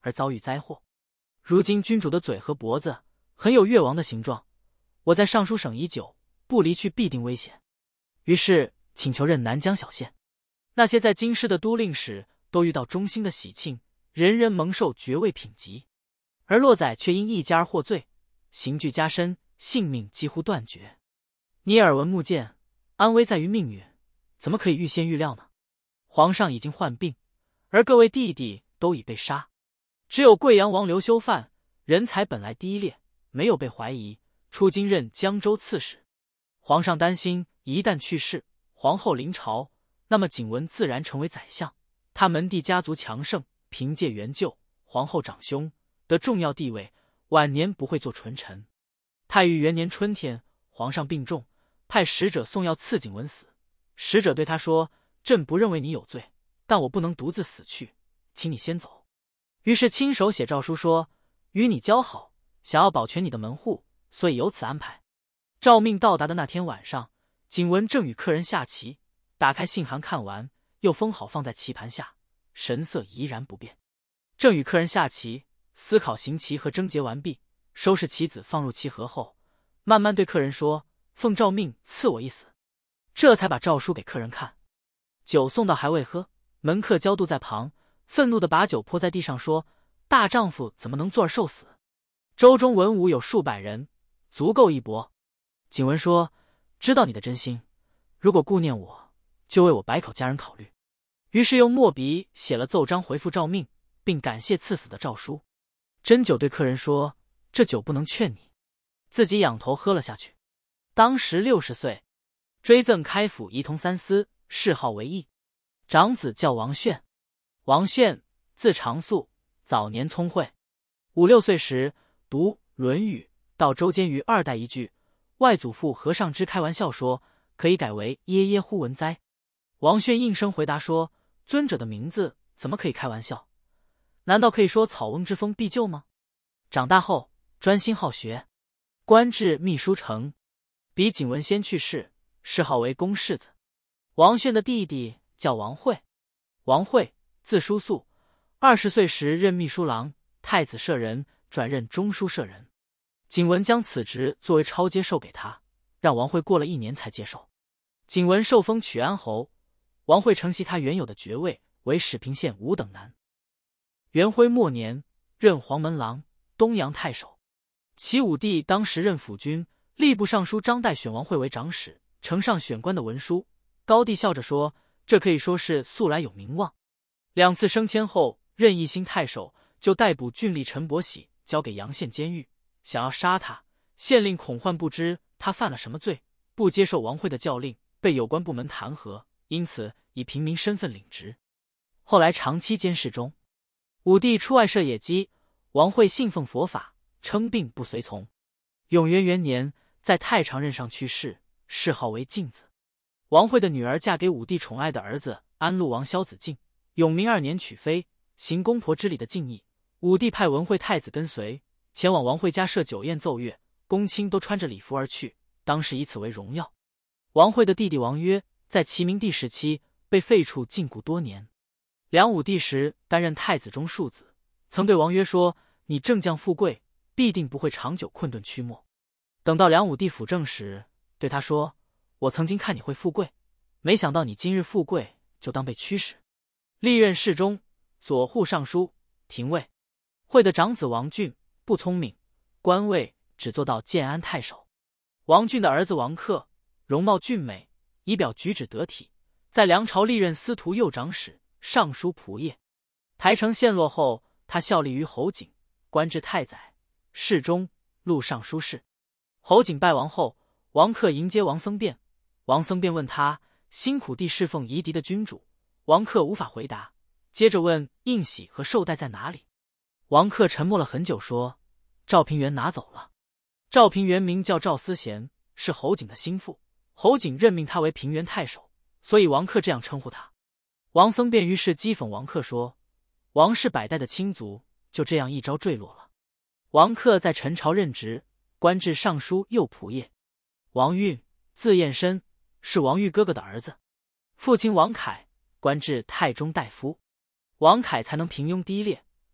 Speaker 1: 而遭遇灾祸。如今君主的嘴和脖子很有越王的形状，我在尚书省已久，不离去必定危险。于是请求任南江小县。那些在京师的都令使都遇到忠心的喜庆，人人蒙受爵位品级，而洛载却因一家而获罪，刑具加深，性命几乎断绝。你耳闻目见，安危在于命运，怎么可以预先预料呢？皇上已经患病，而各位弟弟都已被杀，只有贵阳王刘修范人才本来低劣，没有被怀疑，出京任江州刺史。皇上担心一旦去世，皇后临朝，那么景文自然成为宰相，他门第家族强盛，凭借援救皇后长兄得重要地位，晚年不会做纯臣。太裕元年春天，皇上病重，派使者送药赐景文死。使者对他说：“朕不认为你有罪，但我不能独自死去，请你先走。”于是亲手写诏书说：“与你交好，想要保全你的门户，所以有此安排。”诏命到达的那天晚上，景文正与客人下棋，打开信函看完，又封好放在棋盘下，神色怡然不变。正与客人下棋，思考行棋和征结完毕，收拾棋子放入棋盒后，慢慢对客人说：“奉诏命赐我一死。”这才把诏书给客人看。酒送到还未喝，门客焦度在旁，愤怒地把酒泼在地上，说：“大丈夫怎么能坐而受死？州中文武有数百人，足够一搏。”景文说：“知道你的真心，如果顾念我，就为我百口家人考虑。”于是用墨笔写了奏章回复诏命，并感谢赐死的诏书。斟酒对客人说：“这酒不能劝你。”自己仰头喝了下去。当时60岁，追赠开府仪同三司，谥号为义。长子叫王炫，王炫字长素，早年聪慧。5、6岁时读《论语》，到周监于2代一句，外祖父何尚之开玩笑说：“可以改为耶耶乎文哉。”王炫应声回答说：“尊者的名字怎么可以开玩笑？难道可以说草翁之风必救吗？”长大后专心好学，官至秘书丞，比景文先去世，谥号为公世子。王炫的弟弟叫王惠，王惠字叔肃，20岁时任秘书郎、太子舍人，转任中书舍人。景文将此职作为超接授给他，让王惠过了1年才接受。景文受封曲安侯，王惠承袭他原有的爵位，为始平县5等男。元徽末年，任黄门郎、东阳太守。齐武帝当时任辅军，吏部尚书张岱选王惠为长史，呈上选官的文书。高帝笑着说：“这可以说是素来有名望。”2次升迁后，任义兴太守，就逮捕郡吏陈伯喜，交给阳县监狱，想要杀他。县令恐患不知他犯了什么罪，不接受王惠的教令，被有关部门弹劾，因此以平民身份领职。后来长期监视中。武帝出外设野鸡，王惠信奉佛法，称病不随从。永元元年，在太常任上去世，谥号为敬子。王惠的女儿嫁给武帝宠爱的儿子安陆王萧子敬，永明2年娶妃，行公婆之礼的敬意。武帝派文惠太子跟随，前往王惠家设酒宴奏乐，公卿都穿着礼服而去，当时以此为荣耀。王惠的弟弟王约在齐明帝时期被废黜禁锢多年。梁武帝时担任太子中庶子，曾对王约说：“你正将富贵，必定不会长久困顿屈没。”等到梁武帝辅政时，对他说：“我曾经看你会富贵，没想到你今日富贵就当被驱使。”历任侍中、左护尚书、廷尉。惠的长子王俊不聪明，官位只做到建安太守。王俊的儿子王克容貌俊美，仪表举止得体，在梁朝历任司徒右长史、尚书仆射。台城陷落后，他效力于侯景，官至太宰、侍中、录尚书事。侯景败亡后，王克迎接王僧辩，王僧辩问他辛苦地侍奉夷狄的君主，王克无法回答，接着问应喜和寿带在哪里。王克沉默了很久，说：“赵平原拿走了。”赵平原名叫赵思贤，是侯景的心腹，侯景任命他为平原太守，所以王克这样称呼他。王僧辩于是讥讽王克说：“王氏100代的亲族就这样一朝坠落了。”王克在陈朝任职，官至尚书右仆射。王运字彦深，是王玉哥哥的儿子，父亲王凯官至太中大夫。王凯才能平庸低劣，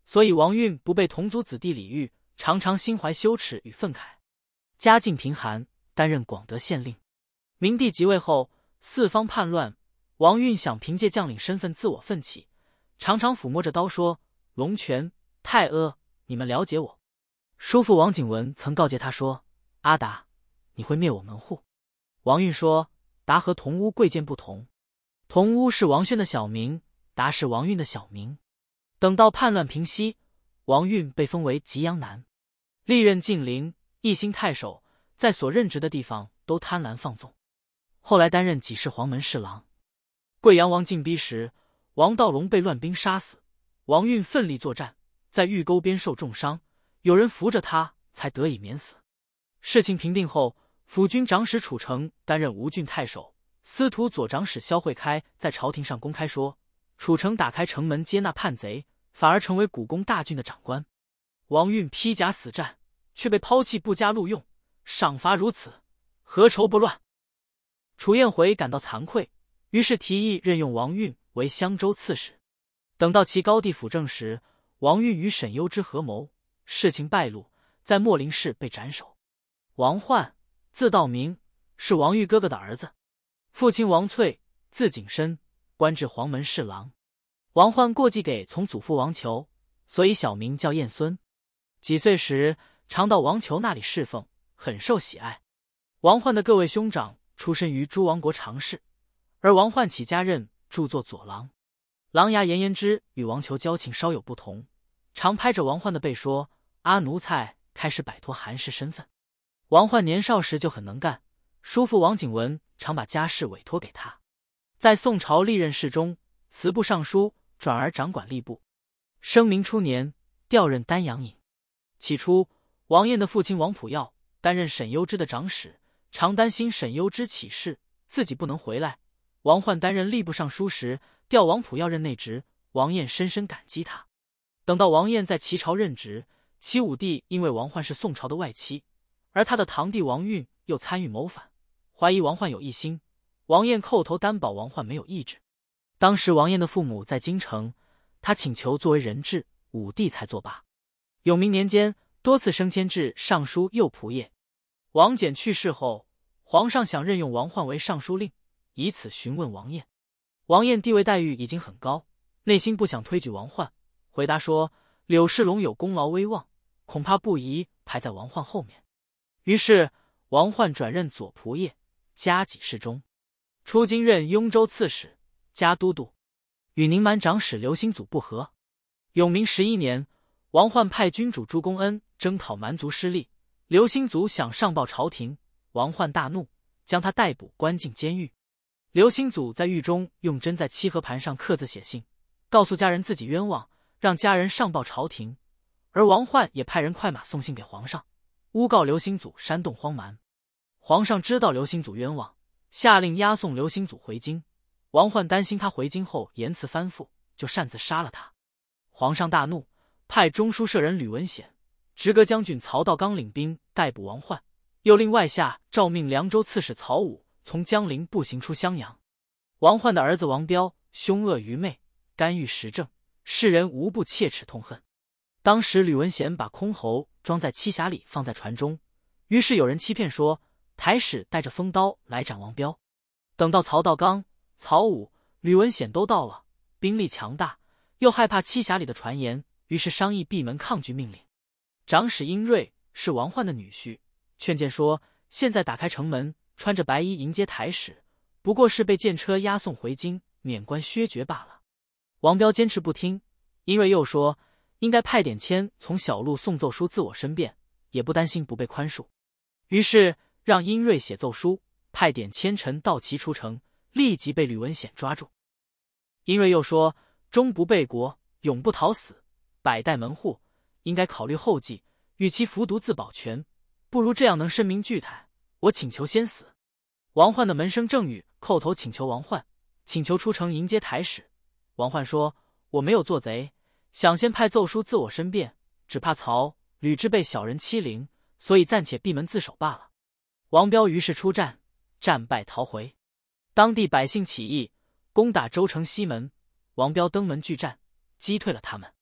Speaker 1: 所以王运不被同族子弟礼遇，常常心怀羞耻与愤慨。家境贫寒，担任广德县令。明帝即位后，四方叛乱，王运想凭借将领身份自我奋起，常常抚摸着刀说：“龙泉、太阿，你们了解我。”叔父王景文曾告诫他说：“阿达，你会灭我门户。”王运说：“达和同乌贵贱不同，同乌是王轩的小名，达是王运的小名。”等到叛乱平息，王运被封为吉阳南，历任晋陵、义兴太守，在所任职的地方都贪婪放纵。后来担任济世黄门侍郎。贵阳王进逼时，王道隆被乱兵杀死，王运奋力作战，在玉沟边受重伤，有人扶着他才得以免死。事情平定后，辅军长史楚成担任吴郡太守，司徒左长史萧惠开在朝廷上公开说，楚成打开城门接纳叛贼，反而成为古宫大郡的长官。王运披甲死战，却被抛弃不加录用，赏罚如此，何愁不乱？楚彦回感到惭愧，于是提议任用王运为襄州刺史。等到其高第辅政时，王运与沈攸之合谋，事情败露，在秣陵市被斩首。王焕，字道明，是王玉哥哥的儿子，父亲王粹，字景深，官至黄门侍郎。王焕过继给从祖父王求，所以小名叫彦孙。几岁时常到王求那里侍奉，很受喜爱。王焕的各位兄长出身于诸王国常侍，而王焕起家任著作左郎。琅琊严言之与王求交情稍有不同，常拍着王焕的背说：“阿奴才开始摆脱寒士身份。”王焕年少时就很能干，叔父王景文常把家事委托给他。在宋朝历任侍中、祠部尚书，转而掌管吏部。生明初年调任丹阳尹。起初，王晏的父亲王普耀担任沈攸之的长史，常担心沈攸之起事，自己不能回来。王焕担任吏部尚书时，调王普耀任内职，王晏深深感激他。等到王晏在齐朝任职，齐武帝因为王焕是宋朝的外戚，而他的堂弟王运又参与谋反，怀疑王焕有异心，王晏叩头担保王焕没有意志。当时王晏的父母在京城，他请求作为人质，武帝才作罢。永明年间，多次升迁至尚书右仆射。王翦去世后，皇上想任用王焕为尚书令，以此询问王晏。王晏地位待遇已经很高，内心不想推举王焕，回答说：“柳世龙有功劳威望，恐怕不宜排在王焕后面。”于是王焕转任左仆射，加给事中，出京任雍州刺史，加都督，与宁蛮长史刘兴祖不和。永明11年，王焕派君主朱公恩征讨蛮族失利，刘兴祖想上报朝廷，王焕大怒，将他逮捕关进监狱。刘兴祖在狱中用针在漆盒盘上刻字写信，告诉家人自己冤枉，让家人上报朝廷。而王焕也派人快马送信给皇上，诬告刘兴祖煽动荒蛮。皇上知道刘兴祖冤枉，下令押送刘兴祖回京。王焕担心他回京后言辞翻覆，就擅自杀了他。皇上大怒，派中书舍人吕文显、直阁将军曹道刚领兵逮捕王焕，又令外下诏命凉州刺史曹武从江陵步行出襄阳。王焕的儿子王彪凶恶愚昧，干预时政，世人无不切齿痛恨。当时吕文显把箜篌装在栖匣里放在船中，于是有人欺骗说台使带着锋刀来斩王彪。等到曹道刚、曹武、吕文显都到了，兵力强大，又害怕栖匣里的传言，于是商议闭门抗拒命令。长史殷瑞是王焕的女婿，劝谏说现在打开城门，穿着白衣迎接台使，不过是被剑车押送回京，免官削爵罢了。王彪坚持不听，殷瑞又说应该派点签从小路送奏书自我申辩，也不担心不被宽恕。于是让殷瑞写奏书，派点千臣到齐出城，立即被吕文显抓住。殷瑞又说终不背国，永不讨死，百代门户，应该考虑后继，与其服毒自保全，不如这样能深明巨态，我请求先死。王焕的门生郑宇叩头请求王焕，请求出城迎接台使。王焕说我没有做贼，想先派奏书自我申辩，只怕曹、吕之被小人欺凌，所以暂且闭门自守罢了。王彪于是出战，战败逃回。当地百姓起义，攻打州城西门，王彪登门拒战，击退了他们。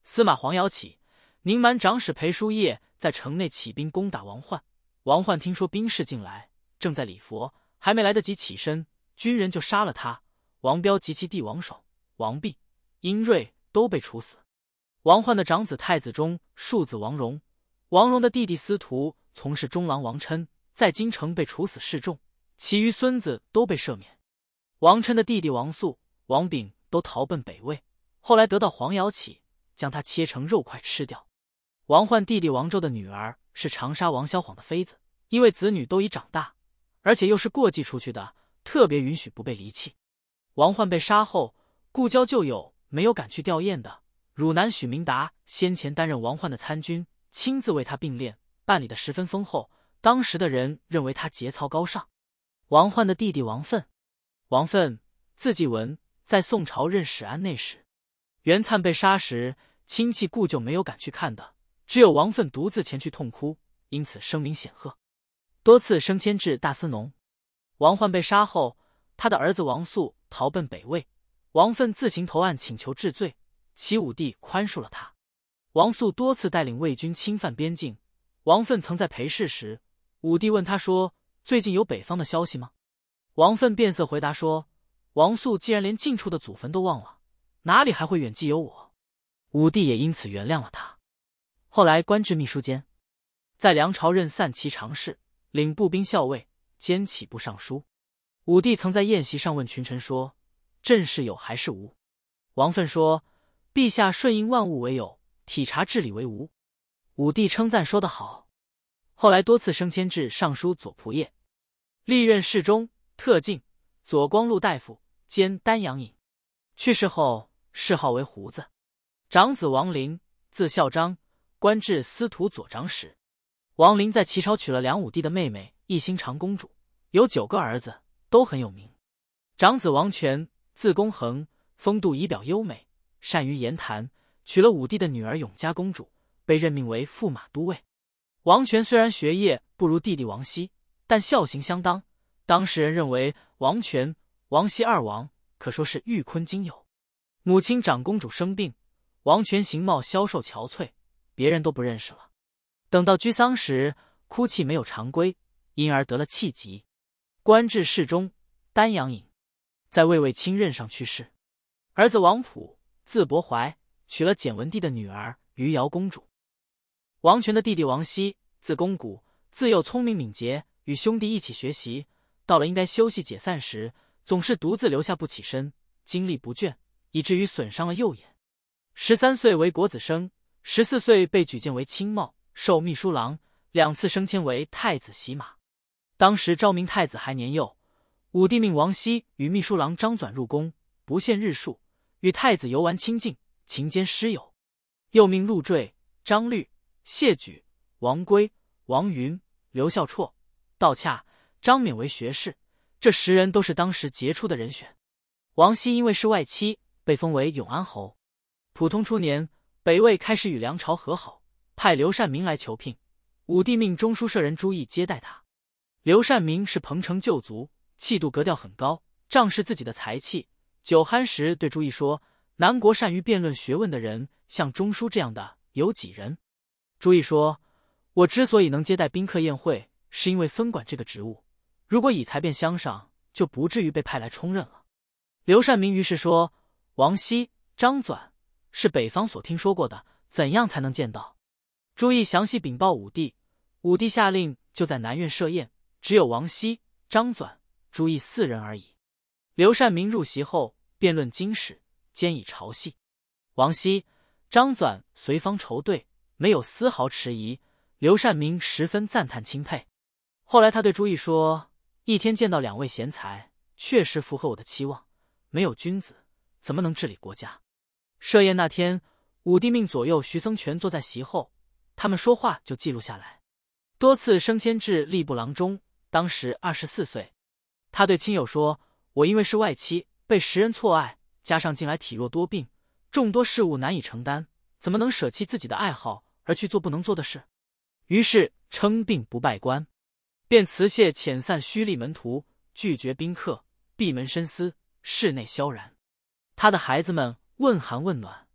Speaker 1: 司马黄瑶起，宁蛮长史裴叔业在城内起兵攻打王焕。王焕听说兵士进来，正在礼佛，还没来得及起身，军人就杀了他。王彪及其弟王爽、王弼、殷瑞都被处死。王焕的长子太子忠、庶子王荣，王荣的弟弟司徒从事中郎王琛，在京城被处死示众，其余孙子都被赦免。王琛的弟弟王肃、王炳都逃奔北魏，后来得到黄瑶起，将他切成肉块吃掉。王焕弟弟王周的女儿是长沙王萧晃的妃子，因为子女都已长大，而且又是过继出去的，特别允许不被离弃。王焕被杀后，故交旧友没有赶去吊唁的。汝南许明达先前担任王焕的参军，亲自为他并练，办理得十分丰厚，当时的人认为他节操高尚。王焕的弟弟王奋，王奋字继文，在宋朝任始安内史。袁粲被杀时，亲戚故旧没有赶去看的，只有王奋独自前去痛哭，因此声名显赫，多次升迁至大司农。王焕被杀后，他的儿子王肃逃奔北魏，王奋自行投案请求治罪，其武帝宽恕了他。王肃多次带领魏军侵犯边境，王奋曾在陪侍时，武帝问他说：“最近有北方的消息吗？”王奋变色回答说：“王肃既然连近处的祖坟都忘了，哪里还会远寄有我？”武帝也因此原谅了他。后来官至秘书监，在梁朝任散骑常侍，领步兵校尉，兼启部尚书。武帝曾在宴席上问群臣说：“朕是有还是无？”王奋说：“陛下顺应万物为有，体察治理为无。”武帝称赞说得好。后来多次升迁至尚书左仆射，历任侍中、特进、左光禄大夫，兼丹阳尹。去世后谥号为胡子。长子王陵，字孝章，官至司徒左长史。王陵在齐朝娶了梁武帝的妹妹义兴长公主，有9个儿子，都很有名。长子王权，字公衡，风度仪表优美，善于言谈，娶了武帝的女儿永嘉公主，被任命为驸马都尉。王权虽然学业不如弟弟王熙，但孝行相当，当时人认为王权、王熙二王可说是玉坤金友。母亲长公主生病，王权形貌消瘦憔悴，别人都不认识了。等到居丧时，哭泣没有常规，因而得了气疾，官至侍中、丹阳尹，在魏卫青任上去世。儿子王溥，字伯怀，娶了简文帝的女儿余姚公主。王权的弟弟王熙，字公谷，自幼聪明敏捷，与兄弟一起学习，到了应该休息解散时，总是独自留下不起身，精力不倦，以至于损伤了右眼。13岁为国子生，14岁被举荐为卿茂，授秘书郎，2次升迁为太子洗马。当时昭明太子还年幼，武帝命王熙与秘书郎张纂入宫，不限日数，与太子游玩亲近，勤兼师友。又命陆坠、张律、谢举、王圭、王云、刘孝绰、道洽、张勉为学士，这10人都是当时杰出的人选。王熙因为是外戚，被封为永安侯。普通初年，北魏开始与梁朝和好，派刘善明来求聘，武帝命中书舍人朱毅接待他。刘善明是彭城旧族，气度格调很高，仗势自己的才气。酒酣时对朱毅说：“南国善于辩论学问的人，像中书这样的有几人？”朱毅说：“我之所以能接待宾客宴会，是因为分管这个职务，如果以才辩相上，就不至于被派来充任了。”刘善明于是说：“王熙、张纂是北方所听说过的，怎样才能见到？”朱毅详细禀报武帝，武帝下令就在南苑设宴，只有王熙、张纂、朱毅4人而已。刘善明入席后辩论经史，兼以朝戏。王熙、张纂随方筹对，没有丝毫迟疑，刘善明十分赞叹钦佩。后来他对朱毅说：“一天见到2位贤才，确实符合我的期望。没有君子，怎么能治理国家？”设宴那天，武帝命左右徐僧全坐在席后，他们说话就记录下来。多次升迁至吏部郎中，当时24岁。他对亲友说：“我因为是外戚，被时人错爱，加上近来体弱多病，众多事务难以承担，怎么能舍弃自己的爱好而去做不能做的事？”于是称病不拜官，便辞谢遣散虚吏门徒，拒绝宾客，闭门深思，室内萧然。他的孩子们问寒问暖，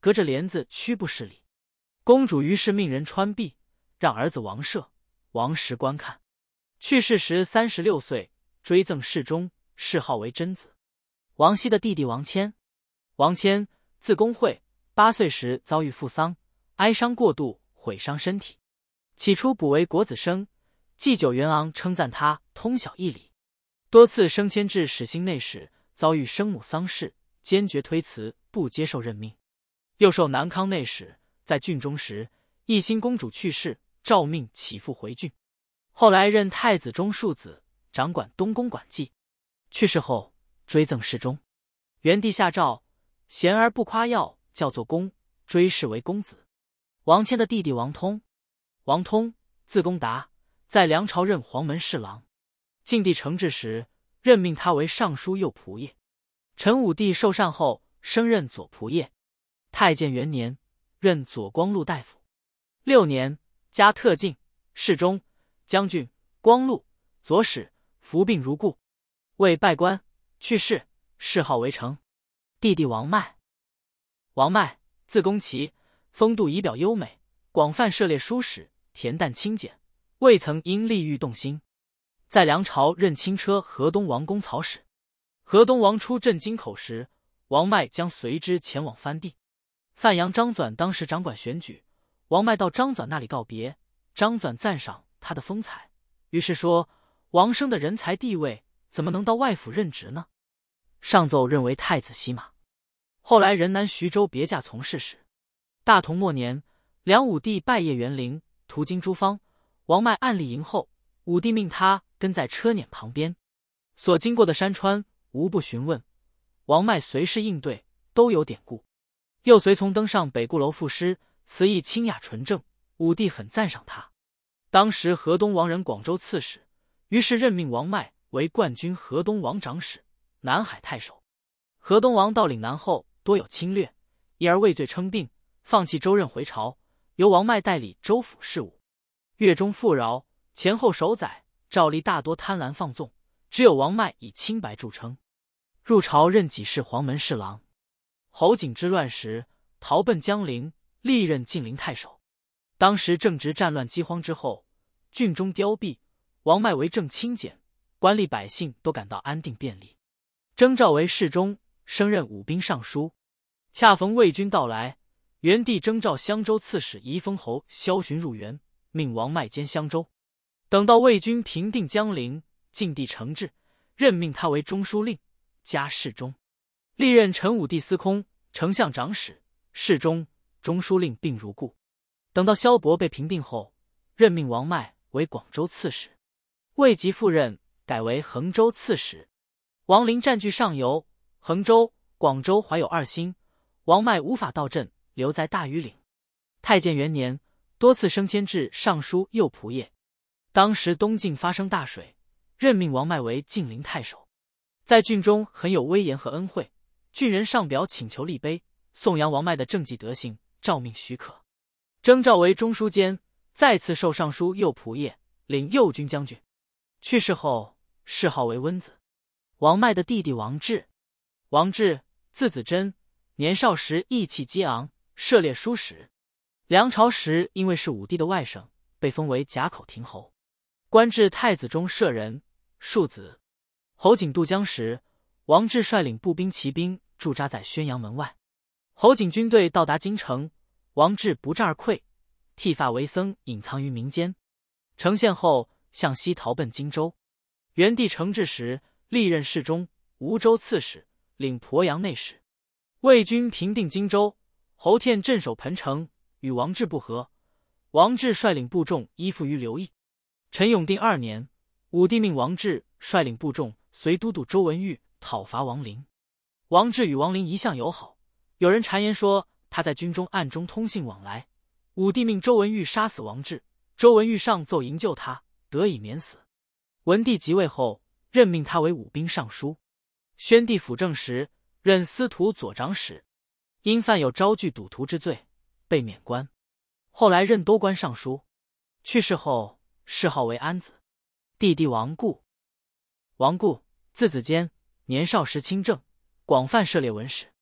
Speaker 1: 隔着帘子屈不施礼。公主于是命人穿壁，让儿子王摄、王时观看。去世时36岁，追赠侍中，谥号为真子。王熙的弟弟王谦，王谦字公会，8岁时遭遇父丧，哀伤过度，毁伤身体。起初补为国子生，祭酒元昂称赞他通晓义理，多次升迁至始兴内史，遭遇生母丧事，坚决推辞，不接受任命。又授南康内史，在郡中时，懿兴公主去世，诏命起复回郡。后来任太子中庶子，掌管东宫管纪。去世后追赠侍中。元帝下诏，贤而不夸耀，叫做公，追谥为公子。王谦的弟弟王通，王通字公达，在梁朝任黄门侍郎。晋帝承制时，任命他为尚书右仆射。陈武帝受禅后，升任左仆射。太建元年，任左光禄大夫。6年，加特进、侍中、将军、光禄、左史，服病如故。未拜官，去世，谥号为成。弟弟王迈，王迈字公齐，风度仪表优美，广泛涉猎书史，恬淡清简，未曾因利欲动心。在梁朝任轻车河东王公曹使。河东王出镇京口时，王迈将随之前往藩地。范阳张纂当时掌管选举，王迈到张纂那里告别，张纂赞赏他的风采，于是说王生的人才地位怎么能到外府任职呢？上奏认为太子西马。后来任南徐州别驾从事时。大同末年，梁武帝拜谒园陵，途经诸方，王迈暗立迎候，武帝命他跟在车辇旁边，所经过的山川无不询问，王迈随时应对，都有典故。又随从登上北固楼赋诗，词意清雅纯正，武帝很赞赏他。当时河东王任广州刺史，于是任命王迈为冠军河东王长史、南海太守。河东王到岭南后，多有侵略，因而畏罪称病，放弃州任回朝，由王迈代理州府事务。越中富饶，前后守宰，照例大多贪婪放纵，只有王迈以清白著称。入朝任给事黄门侍郎。侯景之乱时，逃奔江陵，历任晋陵太守。当时正值战乱饥荒之后，郡中凋敝，王迈为政清简，官吏百姓都感到安定便利。征召为侍中，升任武兵尚书。恰逢魏军到来，元帝征召襄州刺史宜丰侯萧循入援，命王迈兼襄州。等到魏军平定江陵，晋帝承制，任命他为中书令，加侍中。历任陈武帝司空、丞相长史、侍中、中书令并如故。等到萧伯被平定后，任命王迈为广州刺史。未及赴任，改为衡州刺史。王陵占据上游，衡州、广州怀有2心，王迈无法到镇，留在大庾岭。太建元年，多次升迁至尚书右仆射。当时东晋发生大水，任命王迈为晋陵太守，在郡中很有威严和恩惠。郡人上表请求立碑，颂扬王迈的政绩德行，诏命许可。征召为中书监，再次授尚书右仆射，领右军将军。去世后，谥号为温子。王迈的弟弟王志，王志字子真，年少时意气激昂，涉猎书史。梁朝时因为是武帝的外甥，被封为甲口亭侯，官至太子中舍人、庶子。侯景渡江时，王志率领步兵骑兵驻扎在宣阳门外。侯景军队到达京城，王志不战而溃，剃发为僧，隐藏于民间。城陷后，向西逃奔荆州。元帝承制时，历任侍中、梧州刺史，领鄱阳内史。魏军平定荆州，侯恬镇守彭城，与王志不和。王志率领部众依附于刘毅。陈永定2年，武帝命王志率领部众随都督周文玉讨伐王陵。王志与王陵一向友好，有人谗言说他在军中暗中通信往来。武帝命周文玉杀死王志，周文玉上奏营救他，得以免死。文帝即位后，任命他为武兵尚书。宣帝辅政时，任司徒左长史，因犯有招聚赌徒之罪，被免官。后来任多官尚书。去世后，谥号为安子。弟弟王固，王固字子坚，年少时亲政，广泛涉猎文史。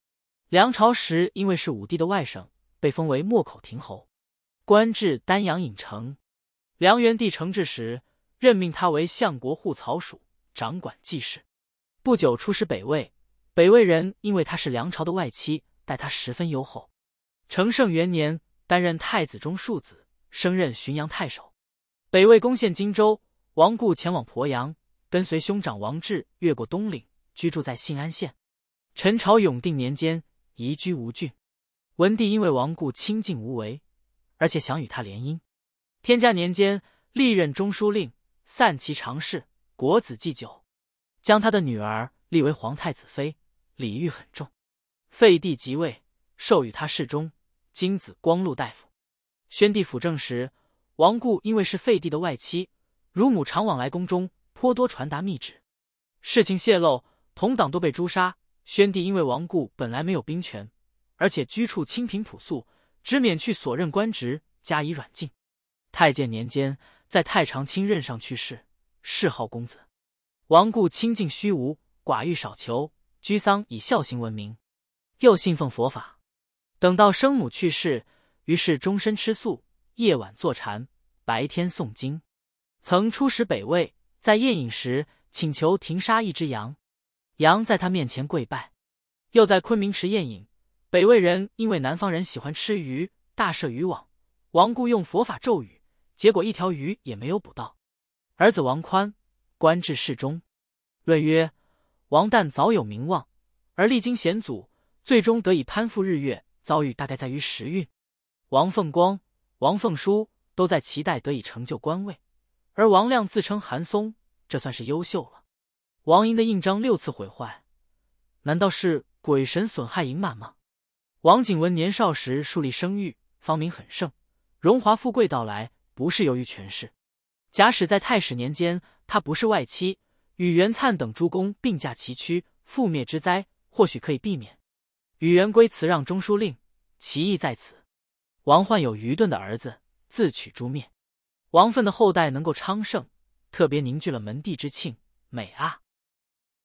Speaker 1: 梁朝时因为是武帝的外甥，被封为漠口亭侯，官至丹阳尹丞。梁元帝承制时，任命他为相国护曹署，掌管祭事。不久出使北魏，北魏人因为他是梁朝的外戚，待他十分优厚。承圣元年，担任太子中庶子，升任浔阳太守。北魏攻陷荆州，王固前往鄱阳，跟随兄长王志越过东岭，居住在信安县。陈朝永定年间，移居吴郡。文帝因为王固清静无为，而且想与他联姻。天嘉年间，历任中书令，散骑常侍，国子祭酒，将他的女儿立为皇太子妃，礼遇很重。废帝即位，授予他侍中、金子光禄大夫。宣帝辅政时，王固因为是废帝的外戚，乳母常往来宫中，颇多传达密旨。事情泄露，同党都被诛杀。宣帝因为王固本来没有兵权，而且居处清贫朴素，只免去所任官职，加以软禁。太建年间，在太常卿任上去世，谥号公子。王固清静虚无，寡欲少求，居丧以孝行闻名，又信奉佛法。等到生母去世，于是终身吃素，夜晚坐禅，白天诵经。曾出使北魏，在宴饮时请求停杀一只羊，羊在他面前跪拜。又在昆明池宴饮，北魏人因为南方人喜欢吃鱼，大设渔网，王固用佛法咒语，结果一条鱼也没有捕到。儿子王宽官至侍中。论曰，王旦早有名望，而历经险阻，最终得以攀附日月，遭遇大概在于时运。王凤光、王凤书都在其代得以成就官位，而王亮自称韩松，这算是优秀了。王寅的印章6次毁坏，难道是鬼神损害寅满吗？王景文年少时树立声誉，芳名很盛，荣华富贵到来，不是由于权势。假使在太史年间，他不是外戚，与袁粲等诸公并驾齐驱，覆灭之灾或许可以避免。宇元归辞让中书令，其意在此。王焕有愚钝的儿子，自取诛灭。王愤的后代能够昌盛，特别凝聚了门第之庆，美啊！